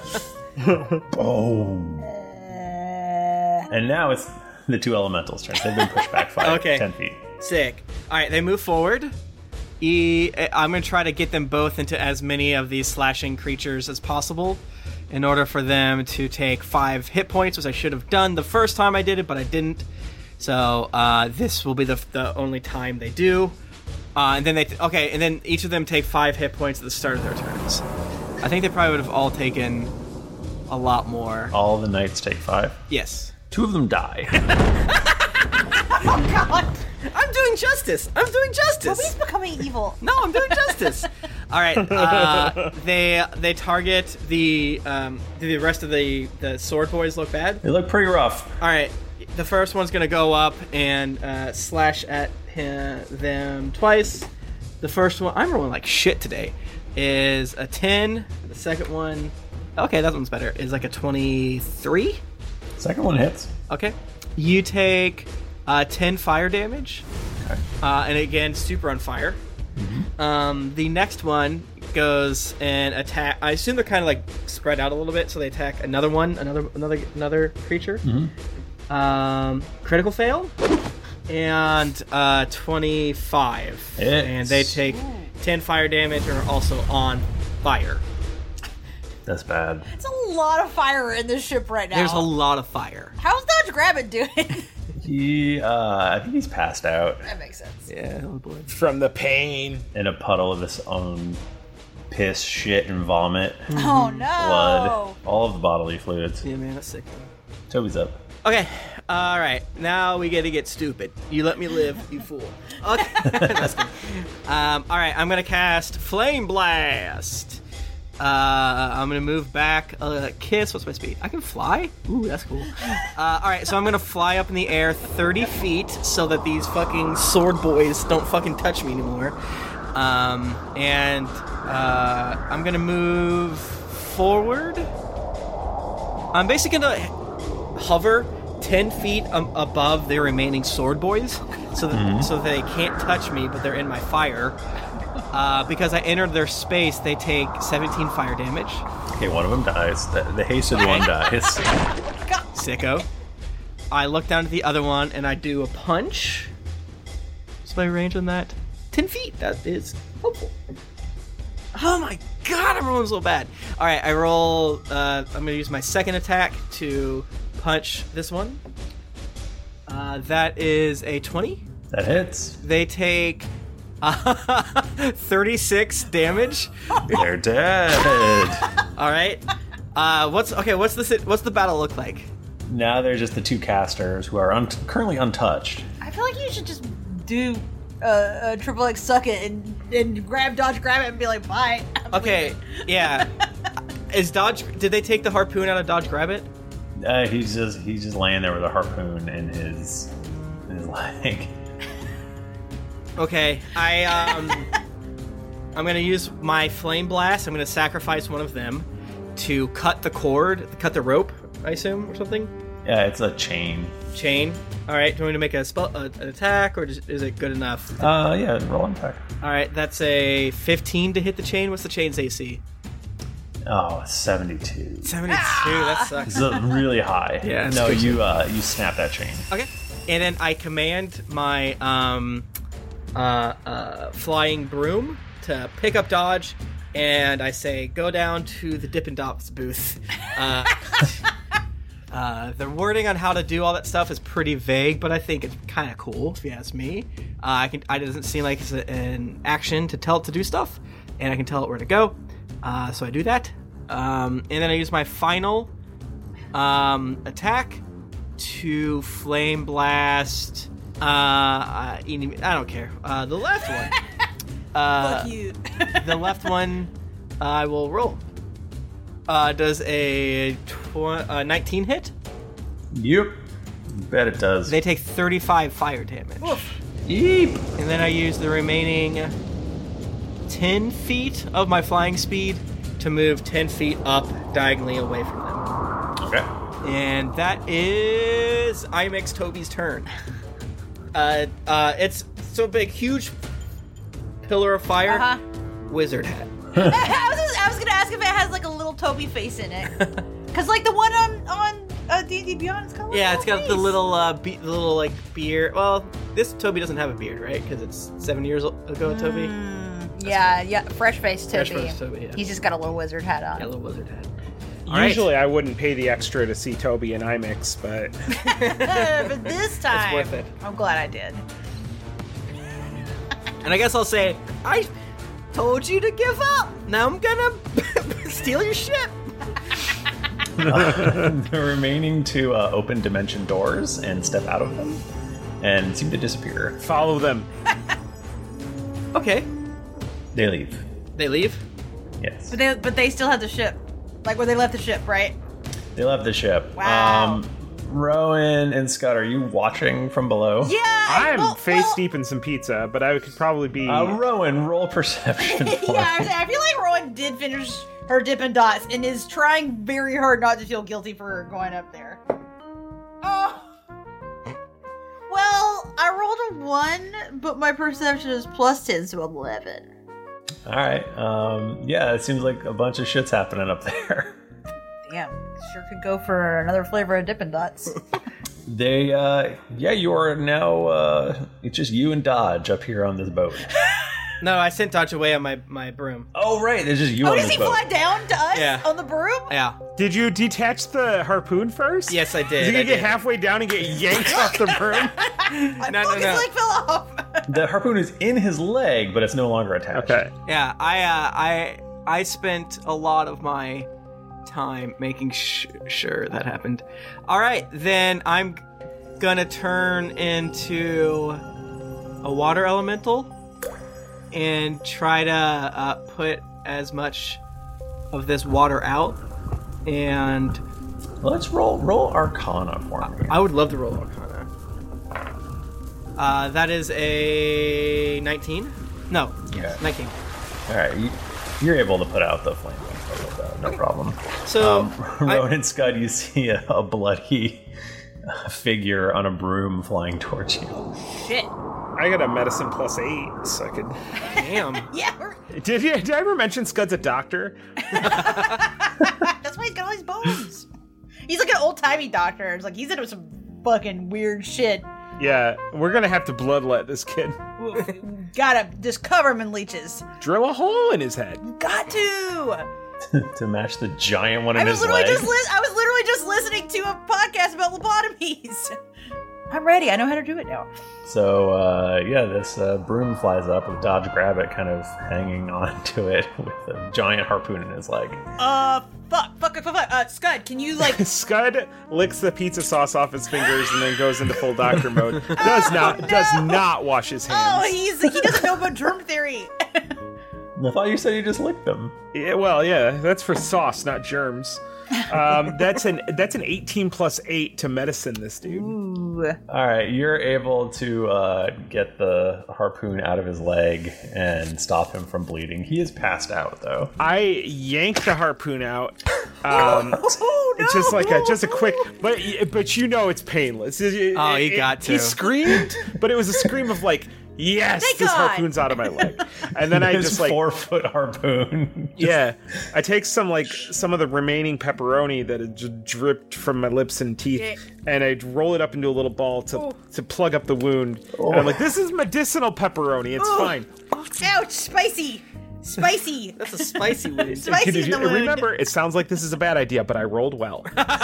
S1: Boom. And now it's the two elementals' turns. They've been pushed back five,
S4: Okay.
S1: ten feet.
S4: Sick. All right, they move forward. E- I'm going to try to get them both into as many of these slashing creatures as possible in order for them to take five hit points, which I should have done the first time I did it, but I didn't. So uh, this will be the, the only time they do. Uh, and then they t- okay, and then each of them take five hit points at the start of their turns. I think they probably would have all taken a lot more.
S1: All the knights take five.
S4: Yes.
S1: Two of them die.
S2: Oh, God.
S4: I'm doing justice. I'm doing justice.
S2: Toby's becoming evil.
S4: No, I'm doing justice. All right. Uh, they they target the um, do the rest of the the sword boys look bad?
S1: They look pretty rough.
S4: All right. The first one's gonna go up and uh, slash at him, them twice. The first one, I'm rolling like shit today, is a ten. The second one, okay, that one's better, is like a twenty-three.
S1: Second one hits.
S4: Okay. You take uh, ten fire damage.
S1: Okay.
S4: Uh, and again, super on fire.
S1: Mm-hmm.
S4: Um, the next one goes and attack. I assume they're kind of like spread out a little bit, so they attack another one, another another another creature.
S1: Mm-hmm.
S4: Um, critical fail and uh, twenty-five,
S1: Hits.
S4: and they take ten fire damage and are also on fire.
S1: That's bad.
S2: It's a lot of fire in this ship right now.
S4: There's a lot of fire.
S2: How's Dodge Grabbit doing?
S1: He, uh, I think he's passed out
S2: That makes sense.
S4: Yeah, oh boy.
S3: From the pain.
S1: in a puddle of his own piss, shit, and vomit.
S2: Oh no!
S1: Blood. All of the bodily fluids.
S4: Yeah, man, that's sick.
S1: Toby's up.
S4: Okay. All right. Now we get to get stupid. You let me live, you fool. Okay. That's good. Um, all right. I'm going to cast Flame Blast. Uh, I'm going to move back a kiss. What's my speed? I can fly? Ooh, that's cool. Uh, all right. So I'm going to fly up in the air thirty feet so that these fucking sword boys don't fucking touch me anymore. Um, and uh, I'm going to move forward. I'm basically going to hover ten feet um, above the remaining sword boys, so that mm-hmm. so that they can't touch me, but they're in my fire. Uh, because I entered their space, they take seventeen fire damage.
S1: Okay, one of them dies. The, the hasted one dies.
S4: Sicko. I look down at the other one and I do a punch. What's my range on that? ten feet. That is helpful. Oh my god, I'm rolling so bad. All right, I roll. Uh, I'm gonna use my second attack to punch this one. Uh, that is a twenty.
S1: That hits.
S4: They take uh, thirty-six damage.
S1: They're dead.
S4: All right. Uh, what's okay? What's the what's the battle look like?
S1: Now they're just the two casters who are un- currently untouched.
S2: I feel like you should just do uh, a triple X suck it and, and grab dodge, grab it, and be like, bye. I'm
S4: okay.
S2: leaving.
S4: Yeah. Is dodge? Did they take the harpoon out of dodge, grab it?
S1: Uh, he's just he's just laying there with a harpoon in his in his leg.
S4: Okay, I um, I'm gonna use my flame blast. I'm gonna sacrifice one of them to cut the cord, cut the rope. I assume or something.
S1: Yeah, it's a chain.
S4: Chain. All right. Do you want me to make a spell, uh, an attack, or is it good enough?
S1: Uh, yeah, roll an attack.
S4: All right, that's a fifteen to hit the chain. What's the chain's A C?
S1: Oh, seventy-two.
S4: seventy-two, that sucks.
S1: It's really high.
S4: Yeah.
S1: No, you uh, you snap that chain.
S4: Okay. And then I command my um, uh, uh, flying broom to pick up dodge, and I say, go down to the Dippin' Dots booth. Uh, uh, the wording on how to do all that stuff is pretty vague, but I think it's kind of cool, if you ask me. Uh, I can. It doesn't seem like it's a, an action to tell it to do stuff, and I can tell it where to go. Uh, so I do that, um, and then I use my final um, attack to flame blast. Uh, uh, I don't care. Uh, the left one. Uh,
S2: Fuck you.
S4: The left one, I will roll. Uh, does a tw- uh, nineteen hit?
S1: Yep. Bet it does.
S4: They take thirty-five fire damage.
S2: Oof.
S1: Yeep.
S4: And then I use the remaining ten feet of my flying speed to move ten feet up diagonally away from them.
S1: Okay.
S4: And that is I M X Toby's turn. Uh, uh, it's so big, huge pillar of fire,
S2: uh-huh.
S4: wizard hat.
S2: I was just, I was gonna ask if it has like a little Toby face in it, because like the one on on uh, D and D Beyond, it's got a
S4: yeah, it's got
S2: face.
S4: the little uh, be- little like beard. Well, this Toby doesn't have a beard, right? Because it's seven years ago, Toby.
S2: Mm, yeah, yeah, fresh face Toby.
S4: Fresh face Toby, yeah.
S2: He's just got a little wizard hat on.
S4: Yeah, a little wizard hat.
S3: Usually right. I wouldn't pay the extra to see Toby in I M A X, but...
S2: but this time,
S4: it's worth it.
S2: I'm glad I did.
S4: And I guess I'll say, I told you to give up. Now I'm gonna steal your ship.
S1: The remaining two uh, open dimension doors and step out of them and seem to disappear.
S3: Follow them.
S4: Okay.
S1: They leave.
S4: They leave?
S1: Yes.
S2: But they but they still have the ship. Like where they left the ship, right?
S1: They left the ship.
S2: Wow.
S1: Um, Rowan and Scott, are you watching from below?
S2: Yeah.
S3: I'm
S2: well,
S3: face
S2: well,
S3: deep in some pizza, but I could probably be...
S1: Uh, Rowan, roll perception for
S2: yeah, I,
S1: me.
S2: was- I feel like Rowan did finish her Dippin' Dots and is trying very hard not to feel guilty for going up there. Oh. Well, I rolled a one, but my perception is plus ten, so eleven.
S1: All right. Um, yeah, it seems like a bunch of shit's happening up there.
S2: Damn, sure could go for another flavor of Dippin' Dots.
S1: They, uh, yeah, you are now, uh, it's just you and Dodge up here on this boat.
S4: No, I sent Dodge away on my, my broom.
S1: Oh, right, it's just you
S2: oh,
S1: on
S2: does
S1: this
S2: he
S1: boat.
S2: fly down to us
S4: Yeah.
S2: on the broom?
S4: Yeah.
S3: Did you detach the harpoon first?
S4: Yes, I did.
S3: Is he
S4: I
S3: gonna get
S4: did.
S3: halfway down and get yanked off the broom?
S2: My
S4: No, no,
S2: fucking
S4: no.
S2: leg fell off.
S1: The harpoon is in his leg, but it's no longer attached.
S3: Okay.
S4: Yeah, I uh, I I spent a lot of my time making sh- sure that happened. All right, then I'm gonna turn into a water elemental and try to uh, put as much of this water out. And
S1: let's roll roll Arcana for me.
S4: I would love to roll Arcana. Uh, that is a nineteen. No,
S1: yeah,
S4: nineteen.
S1: All right, you, you're able to put out the flame with that, no problem.
S4: So,
S1: um, Rowan and Scud, you see a, a bloody figure on a broom flying towards you.
S2: Shit.
S3: I got a medicine plus eight, so I could.
S4: Damn.
S2: Yeah. We're...
S3: Did you? Did I ever mention Scud's a doctor?
S2: That's why he's got all these bones. He's like an old timey doctor. It's like he's into some fucking weird shit.
S3: Yeah, we're gonna have to bloodlet this kid.
S2: Gotta just cover him in leeches.
S3: Drill a hole in his head.
S2: Got to.
S1: To match the giant one
S2: I
S1: in
S2: was
S1: his
S2: literally
S1: leg.
S2: just li- I was literally just listening to a podcast about lobotomies. I'm ready. I know how to do it now.
S1: So, uh, yeah, this uh, broom flies up with Dodge Grab It kind of hanging onto it with a giant harpoon in his leg.
S2: Uh, fuck, fuck, fuck, fuck. Uh, Scud, can you, like...
S3: Scud licks the pizza sauce off his fingers and then goes into full doctor mode. Does not,
S2: oh, no.
S3: does not wash his hands.
S2: Oh, he's he doesn't know about germ theory.
S1: I thought you said you just licked them.
S3: Yeah, well, yeah, that's for sauce, not germs. Um, that's an that's an eighteen plus eight to medicine this dude.
S2: Ooh.
S1: All right, you're able to uh, get the harpoon out of his leg and stop him from bleeding. He is passed out, though.
S3: I yank the harpoon out. Um,
S2: oh, no.
S3: Just like a just a quick, but but you know it's painless. It, it,
S4: Oh, he
S3: it,
S4: got to.
S3: He screamed, but it was a scream of like, yes,
S2: Thank
S3: this
S2: God.
S3: harpoon's out of my leg. And then I
S1: His
S3: just like
S1: four foot harpoon.
S3: yeah, I take some like some of the remaining pepperoni that had just dripped from my lips and teeth,
S2: Yeah.
S3: and I roll it up into a little ball to
S2: Oh.
S3: to plug up the wound.
S1: Oh.
S3: And I'm like, this is medicinal pepperoni. It's
S2: Oh.
S3: fine.
S2: Ouch, spicy. Spicy.
S4: That's a spicy wound.
S2: Spicy
S3: Did
S2: in
S3: you-
S2: the wound.
S3: remember, it sounds like this is a bad idea, but I rolled well.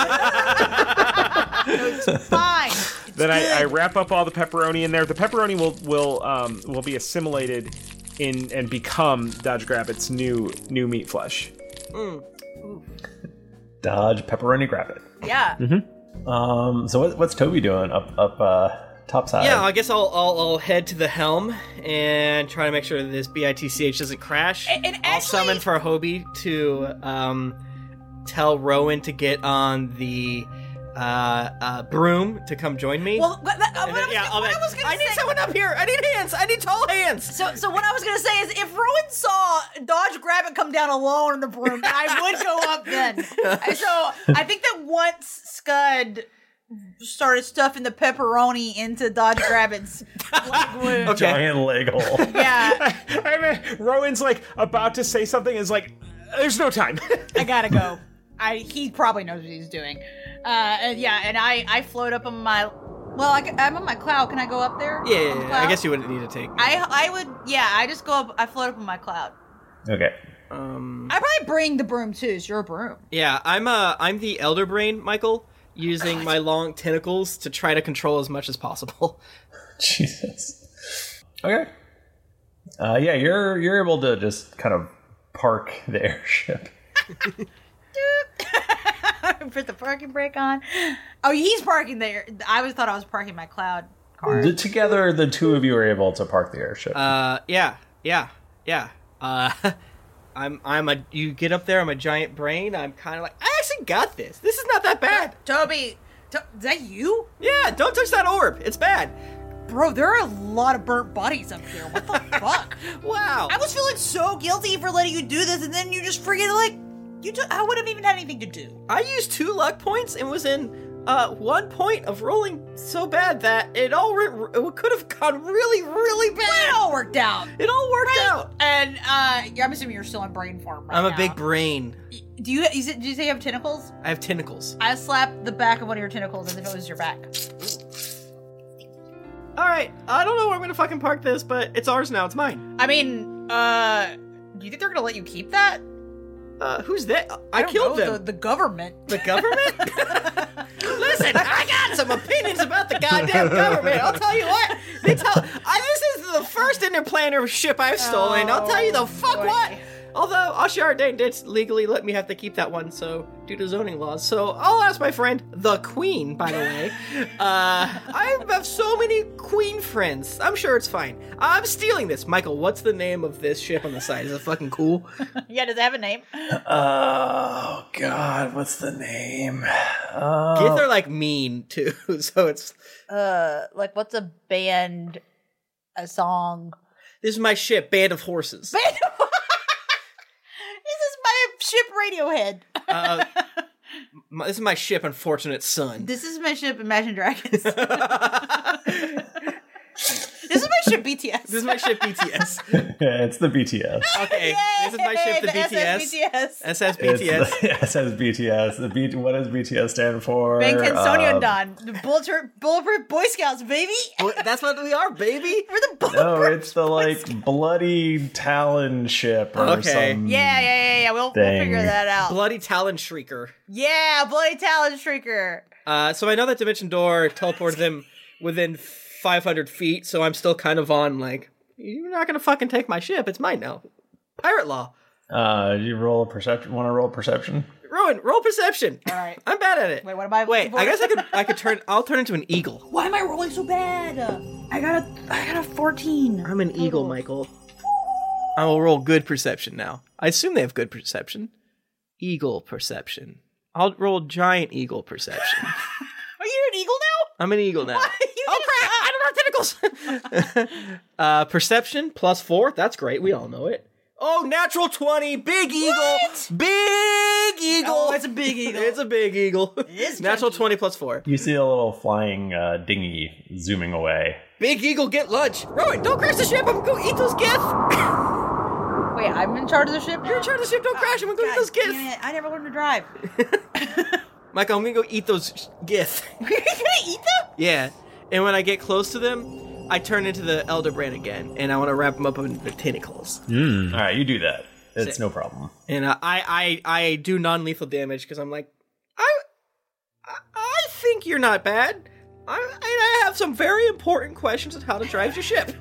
S2: It's fine. It's
S3: Then I,
S2: good.
S3: I wrap up all the pepperoni in there. The pepperoni will will um, will be assimilated in and become Dodge Grabbit's new new meat flesh.
S2: Mm.
S1: Dodge Pepperoni Grab It.
S2: Yeah.
S3: Mm-hmm.
S1: Um, so what, what's Toby doing up up uh, topside?
S4: Yeah, I guess I'll, I'll I'll head to the helm and try to make sure that this B I T C H doesn't crash.
S2: And- and
S4: I'll
S2: actually-
S4: summon for Hobie to um, tell Rowan to get on the uh, uh, broom to come join me.
S2: Well, what, that, uh,
S4: And
S2: what
S4: then-
S2: I was,
S4: yeah,
S2: gonna-
S4: I'll
S2: what
S4: be-
S2: I was gonna
S4: I need
S2: say.
S4: someone up here. I need hands. I need tall hands.
S2: So, so what I was gonna say is, if Rowan saw Dodge Grab It come down alone in the broom, then I would go up then. So I think that once Scud started stuffing the pepperoni into Dodge Grab It's leg wound,
S4: Okay.
S1: Giant leg hole.
S2: yeah,
S3: I mean, Rowan's like about to say something, is like, there's no time.
S2: I gotta go. I he probably knows what he's doing. Uh, and yeah, and I I float up on my. Well, I, am on my cloud. Can I go up there?
S4: Yeah,
S2: On
S4: yeah,
S2: the
S4: yeah.
S2: cloud?
S4: I guess you wouldn't need to take.
S2: I I would. Yeah, I just go up. I float up on my cloud.
S1: Okay.
S4: Um,
S2: I probably bring the broom too. It's your broom.
S4: yeah, I'm uh I'm the Elder Brain, Michael, using my long tentacles to try to control as much as possible.
S1: Jesus. Okay. Uh, yeah, you're you're able to just kind of park the airship.
S2: Put the parking brake on. Oh, he's parking there. I always thought I was parking my cloud car.
S1: The- together, the two of you are able to park the airship.
S4: Uh, yeah, yeah, yeah. Uh, I'm, I'm a. You get up there. I'm a giant brain. I'm kind of like, I actually got this. This is not that bad.
S2: Toby, to- is that you?
S4: Yeah, don't touch that orb. It's bad.
S2: Bro, there are a lot of burnt bodies up here. What the fuck?
S4: Wow.
S2: I was feeling so guilty for letting you do this, and then you just forget, like, you. T- I would have even had anything to do.
S4: I used two luck points and was in uh one point of rolling so bad that it all re- it could have gone really, really bad.
S2: But it all worked out.
S4: It all worked
S2: Right?
S4: out.
S2: And uh, yeah, I'm assuming you're still in brain form. Right
S4: I'm a
S2: now.
S4: big brain.
S2: Do you? Is it, did you say you have tentacles?
S4: I have tentacles.
S2: I slapped the back of one of your tentacles as if it was your back.
S4: All right, I don't know where I'm gonna fucking park this, but it's ours now. It's mine.
S2: I mean, uh, do you think they're gonna let you keep that?
S4: Uh, who's that? I,
S2: don't
S4: killed
S2: know,
S4: them.
S2: The, the government.
S4: The government? Listen, I got some opinions about the goddamn government. I'll tell you what. They tell. I, this is the first interplanar ship I've stolen. I'll tell you the fuck
S2: boy.
S4: what. Although Ashar Dane did legally let me have to keep that one, so due to zoning laws. So I'll ask my friend, the Queen, by the way. uh, I have so many Queen friends. I'm sure it's fine. I'm stealing this. Michael, what's the name of this ship on the side? Is it fucking cool?
S2: Yeah, does it have a name?
S1: Oh, God, what's the name? Oh.
S4: Gith are like mean, too, so it's...
S2: Uh, like, what's a band, a song?
S4: This is my ship, Band of Horses.
S2: Band of This is my ship, Radiohead.
S4: uh, my, this is my ship, Unfortunate Son.
S2: This is my ship, Imagine Dragons. This is my ship, B T S.
S4: This is my ship, B T S.
S1: Yeah, it's the B T S.
S4: Okay,
S2: Yay!
S4: this is my ship, the,
S2: The
S4: B T S.
S2: S S B T S.
S4: S S B T S.
S1: It's the S S B T S. The B- what does B T S stand for?
S2: Ben Kensonian
S1: Um,
S2: Don. The Bulletproof, bulletproof Boy Scouts, baby.
S4: Well, that's what we are, baby.
S2: We're the bulletproof.
S1: No, it's the like bloody Talon ship or
S4: Okay.
S1: some
S2: Yeah, yeah, yeah, yeah. We'll, we'll
S1: thing.
S2: figure that out.
S4: Bloody Talon Shrieker.
S2: Yeah, Bloody Talon Shrieker.
S4: Uh, so I know that Dimension Door teleported them within five hundred feet, so I'm still kind of on, like, you're not gonna fucking take my ship, it's mine now. Pirate law.
S1: Uh, you roll a perception. Want to roll perception?
S4: Rowan, roll perception.
S2: All right.
S4: I'm bad at it.
S2: Wait, what am I?
S4: Wait, I guess I could I could turn, I'll turn into an eagle.
S2: Why am I rolling so bad? I got a, I got a fourteen.
S4: I'm an eagle, Michael. I will roll good perception now. I assume they have good perception. Eagle perception. I'll roll giant eagle perception.
S2: Are you an eagle now?
S4: I'm an eagle now.
S2: You
S4: Oh crap! I don't have tentacles. uh, perception plus four. That's great. We all know it. Oh, natural twenty. Big eagle.
S2: What?
S4: Big eagle.
S2: Oh, it's a big eagle.
S4: It's a big eagle.
S2: It is
S4: Natural
S2: chunky.
S4: twenty plus four.
S1: You see a little flying uh, dinghy zooming away.
S4: Big eagle, get lunch. Rowan, don't crash the ship. I'm gonna go eat those gith.
S2: Wait, I'm in charge of the ship.
S4: You're in charge of the ship. Don't crash. I'm gonna go eat
S2: God
S4: those gith.
S2: damn it, I never learned to drive.
S4: Michael, I'm gonna go eat those gith.
S2: You're gonna eat them?
S4: Yeah. And when I get close to them, I turn into the Elderbrand again, and I want to wrap them up in the tentacles.
S1: Mm. All right, you do that. It's
S4: Sick.
S1: no problem.
S4: And uh, I, I, I do non-lethal damage because I'm like, I, I, I think you're not bad. I, and I have some very important questions on how to drive your ship.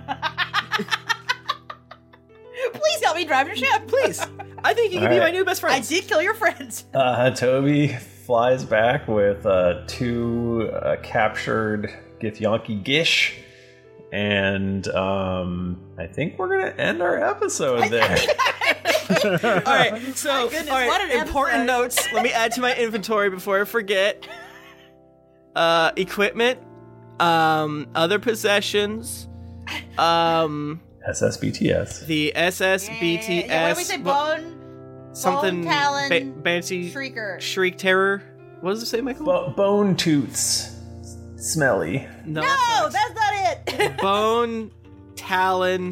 S2: Please help me drive your ship.
S4: Please. I think you can
S1: All
S4: be
S1: right.
S4: my new best friend.
S2: I did kill your friends.
S1: Uh, Toby flies back with uh, two uh, captured Githyanki Gish, and um, I think we're gonna end our episode there.
S4: All right, so
S2: goodness,
S4: all right,
S2: what an
S4: important
S2: episode.
S4: notes. Let me add to my inventory before I forget. Uh, equipment, um, other possessions, um,
S1: S S B T S.
S4: the S S B T S.
S2: Yeah, what did we say?
S4: what-
S2: Bone,
S4: something
S2: bone talon,
S4: ba- Banshee
S2: shrieker.
S4: Shriek Terror. What does it say, Michael?
S1: Bo- bone toots, smelly.
S4: no,
S2: No,
S4: that's
S2: that's not it.
S4: not- Bone Talon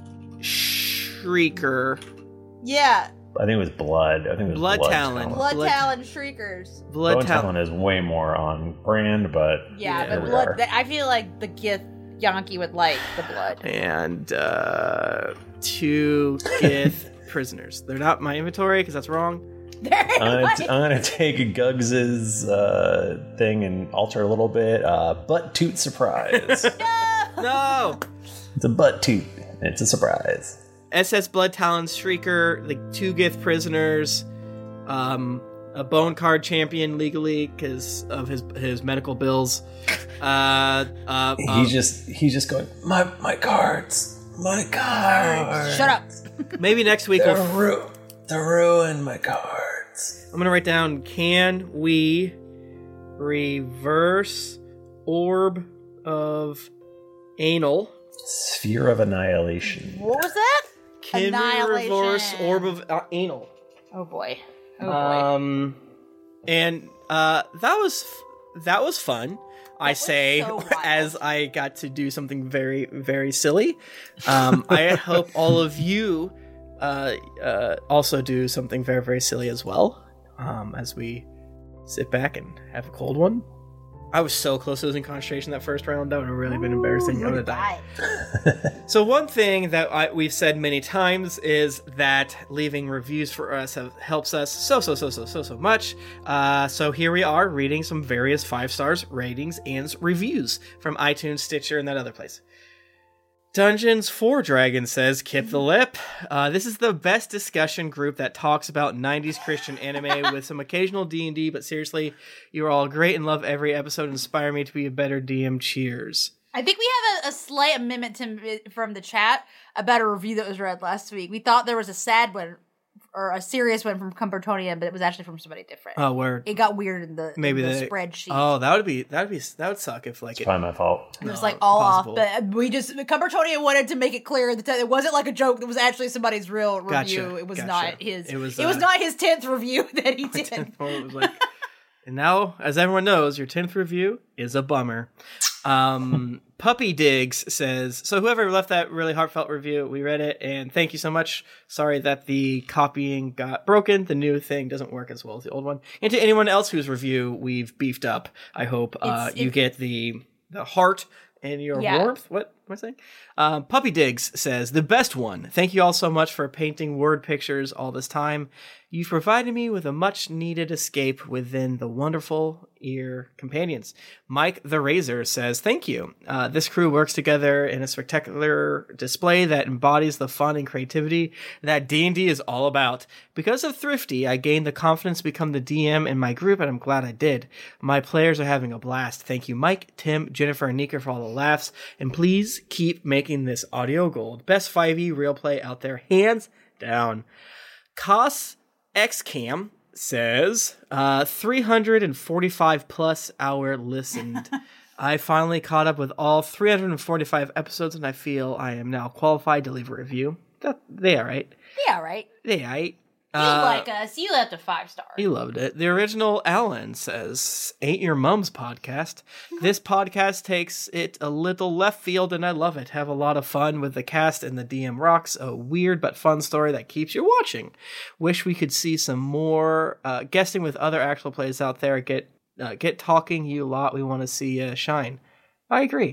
S4: Shrieker.
S2: Yeah,
S1: I think it was blood. I think it was
S4: Blood
S1: blood,
S4: talon.
S2: blood,
S4: Blood-
S2: talon shriekers.
S4: Blood
S1: Bone
S4: Talon.
S1: talon is way more on brand, but
S2: Yeah,
S1: here
S2: but
S1: we
S2: blood.
S1: are.
S2: That, I feel like the Gith Yankee would like the blood.
S4: And uh, two Gith prisoners. They're not in my inventory because that's wrong.
S1: I'm gonna, t- I'm gonna take Guggs's uh, thing and alter a little bit. Uh, butt toot surprise.
S4: No!
S1: It's a butt toot. It's a surprise.
S4: S S Blood Talon Shrieker, the two Gith prisoners, um, a bone card champion legally because of his his medical bills. Uh, uh,
S1: He's
S4: um,
S1: just he's just going my my cards, my cards.
S2: Shut up.
S4: maybe next week
S1: They're,
S4: we'll.
S1: ru- they're ruin my cards.
S4: I'm gonna write down: can we reverse orb of anal?
S1: Sphere of annihilation.
S2: What was that?
S4: Can we
S2: Annihilation.
S4: reverse orb of uh, anal?
S2: Oh boy. Oh boy.
S4: Um, and uh, that was that was fun. I say
S2: so wild.
S4: as I got to do something very very silly. Um, I hope all of you uh, uh, also do something very very silly as well. Um, as we sit back and have a cold one. I was so close to losing concentration that first round. That would have really been embarrassing. I would have died. So one thing that I, we've said many times is that leaving reviews for us have, helps us so, so, so, so, so, so much. Uh, so here we are reading some various five stars ratings and reviews from iTunes, Stitcher, and that other place. Dungeons for Dragons says, Kip the Lip. Uh, this is the best discussion group that talks about nineties Christian anime with some occasional D and D, but seriously, you are all great and love every episode. Inspire me to be a better D M. Cheers.
S2: I think we have a, a slight amendment to, from the chat about a review that was read last week. We thought there was a sad one or a serious one from Cumbertonian, but it was actually from somebody different.
S4: Oh, word.
S2: It got weird in the,
S4: Maybe
S2: in the
S4: the
S2: spreadsheet.
S4: Oh, that would be that would be that would suck if like
S1: It's
S4: it,
S1: probably my fault.
S2: It was
S4: No,
S2: like all
S4: possible.
S2: off, but we just Cumbertonian wanted to make it clear that it wasn't like a joke. It was actually somebody's real
S4: Gotcha,
S2: review. It was
S4: gotcha.
S2: not his.
S4: It was,
S2: It was
S4: uh,
S2: not his tenth review that he did.
S4: It was like, and now, as everyone knows, your tenth review is a bummer. Um, Puppy Diggs says, so whoever left that really heartfelt review, we read it, and thank you so much. Sorry that the copying got broken. The new thing doesn't work as well as the old one. And to anyone else whose review we've beefed up, I hope uh,
S2: It's-
S4: you
S2: it's-
S4: get the the heart and your
S2: Yeah.
S4: warmth. What am I saying? Um, Puppy Diggs says, the best one. Thank you all so much for painting word pictures all this time. You've provided me with a much needed escape within the wonderful ear companions. Mike the Razor says, thank you. Uh, this crew works together in a spectacular display that embodies the fun and creativity that D and D is all about. Because of Thrifty, I gained the confidence to become the D M in my group, and I'm glad I did. My players are having a blast. Thank you, Mike, Tim, Jennifer, and Nika for all the laughs. And please keep making this audio gold. Best five E real play out there, hands down. Cos Xcam says, uh, three hundred forty-five plus hour listened. I finally caught up with all three hundred forty-five episodes, and I feel I am now qualified to leave a review. That, they are right.
S2: Yeah, right.
S4: They are right.
S2: You
S4: Uh,
S2: like us. You left a five star.
S4: He loved it. The original Alan says, Ain't Your Mum's podcast. This podcast takes it a little left field and I love it. Have a lot of fun with the cast and the D M rocks. A weird but fun story that keeps you watching. Wish we could see some more uh, guesting with other actual plays out there. Get uh, get talking you a lot. We want to see uh, shine. I agree.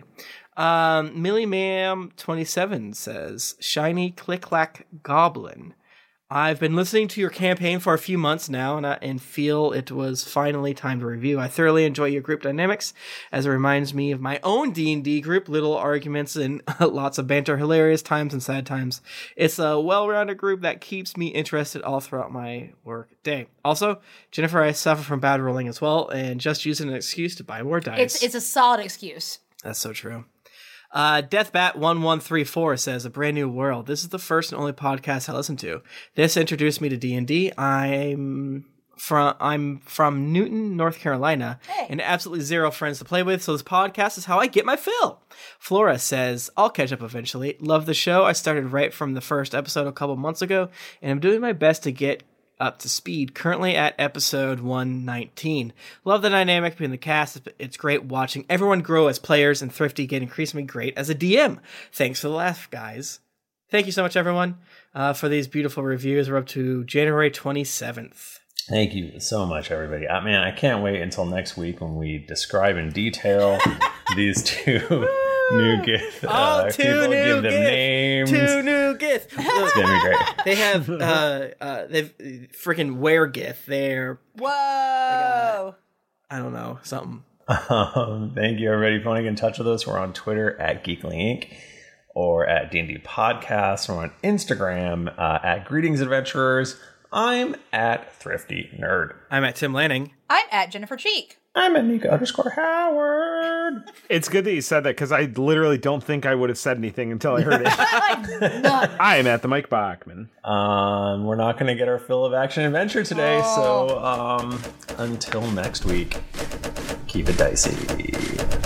S4: Um, Millie Ma'am twenty-seven says, Shiny Click Clack Goblin. I've been listening to your campaign for a few months now, and I and feel it was finally time to review. I thoroughly enjoy your group dynamics, as it reminds me of my own D and D group. Little arguments and lots of banter, hilarious times and sad times. It's a well-rounded group that keeps me interested all throughout my work day. Also, Jennifer, I suffer from bad rolling as well, and just using an excuse to buy more dice.
S2: It's it's a solid excuse.
S4: That's so true. Uh, Deathbat one one three four says, A Brand New World. This is the first and only podcast I listen to. This introduced me to D and D. I'm from I'm from Newton, North Carolina, and absolutely zero friends to play with, so this podcast is how I get my fill. Flora says, I'll catch up eventually. Love the show. I started right from the first episode a couple months ago, and I'm doing my best to get up to speed, currently at episode one nineteen. Love the dynamic between the cast. It's great watching everyone grow as players, and Thrifty get increasingly great as a D M. Thanks for the laugh, guys. Thank you so much, everyone, uh, for these beautiful reviews. We're up to January twenty-seventh.
S1: Thank you so much, everybody. I mean, I can't wait until next week when we describe in detail these two new gifts.
S4: Oh,
S1: Uh,
S4: two
S1: people
S4: new
S1: give them
S4: gifts.
S1: names.
S4: Two new gifts.
S1: It's gonna be great.
S4: They have uh, uh, they've freaking wereGith. They're
S2: Whoa.
S4: I don't know something.
S1: Um, thank you, everybody, for wanting to get in touch with us. We're on Twitter at Geekly Incorporated or at D and D Podcast. We're on Instagram uh, at Greetings Adventurers. I'm at Thrifty Nerd.
S4: I'm at Tim Lanning.
S2: I'm at Jennifer Cheek.
S1: I'm at Nika underscore Howard.
S3: It's good that you said that because I literally don't think I would have said anything until I heard it. I am at the Mike Bachman.
S1: Um, we're not going to get our fill of action adventure today, so um, until next week, keep it dicey.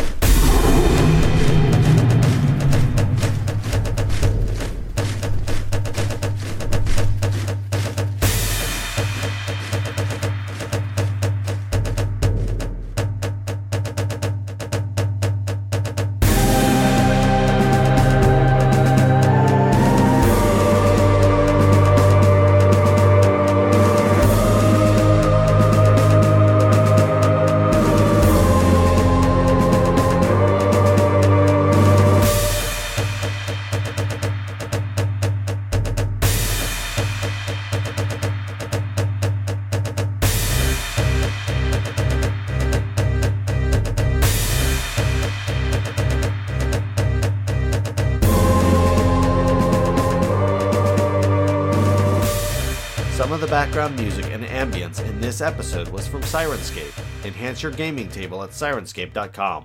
S16: of the background music and ambience in this episode was from Syrinscape. Enhance your gaming table at Syrinscape dot com.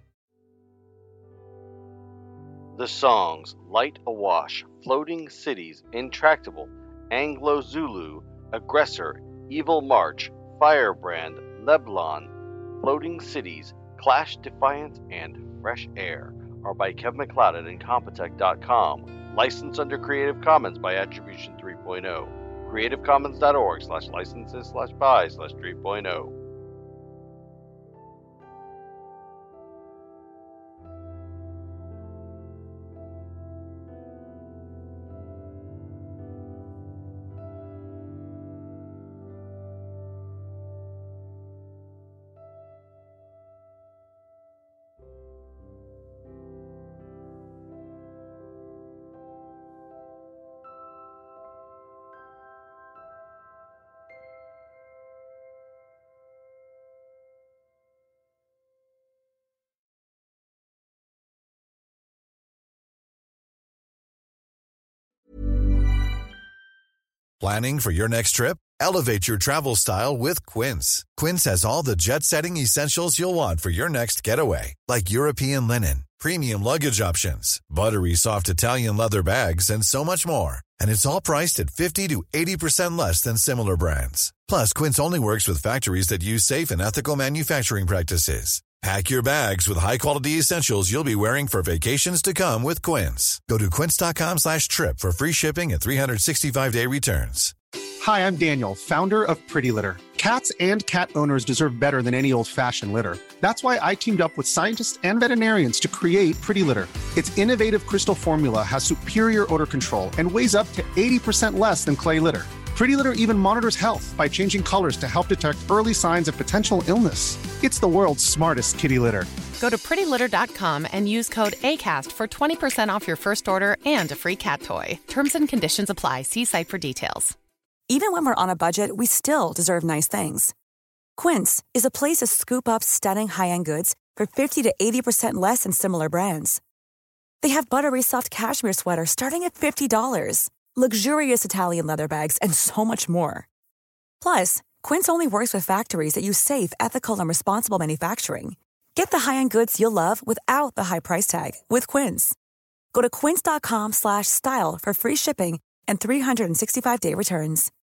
S16: The songs Light Awash, Floating Cities, Intractable, Anglo-Zulu, Aggressor, Evil March, Firebrand, Leblon, Floating Cities, Clash Defiance, and Fresh Air are by Kevin MacLeod at Incompetech dot com. Licensed under Creative Commons by Attribution three point oh. creative commons dot org slash licenses slash by slash three point oh.
S17: Planning for your next trip? Elevate your travel style with Quince. Quince has all the jet-setting essentials you'll want for your next getaway, like European linen, premium luggage options, buttery soft Italian leather bags, and so much more. And it's all priced at fifty to eighty percent less than similar brands. Plus, Quince only works with factories that use safe and ethical manufacturing practices. Pack your bags with high-quality essentials you'll be wearing for vacations to come with Quince. Go to quince dot com slash trip for free shipping and three sixty-five day returns.
S9: Hi, I'm Daniel, founder of Pretty Litter. Cats and cat owners deserve better than any old-fashioned litter. That's why I teamed up with scientists and veterinarians to create Pretty Litter. Its innovative crystal formula has superior odor control and weighs up to eighty percent less than clay litter. Pretty Litter even monitors health by changing colors to help detect early signs of potential illness. It's the world's smartest kitty litter.
S7: Go to pretty litter dot com and use code ACAST for twenty percent off your first order and a free cat toy. Terms and conditions apply. See site for details.
S18: Even when we're on a budget, we still deserve nice things. Quince is a place to scoop up stunning high-end goods for fifty to eighty percent less than similar brands. They have buttery soft cashmere sweaters starting at fifty dollars, luxurious Italian leather bags, and so much more. Plus, Quince only works with factories that use safe, ethical, and responsible manufacturing. Get the high-end goods you'll love without the high price tag with Quince. Go to quince dot com slash style for free shipping and three sixty-five day returns.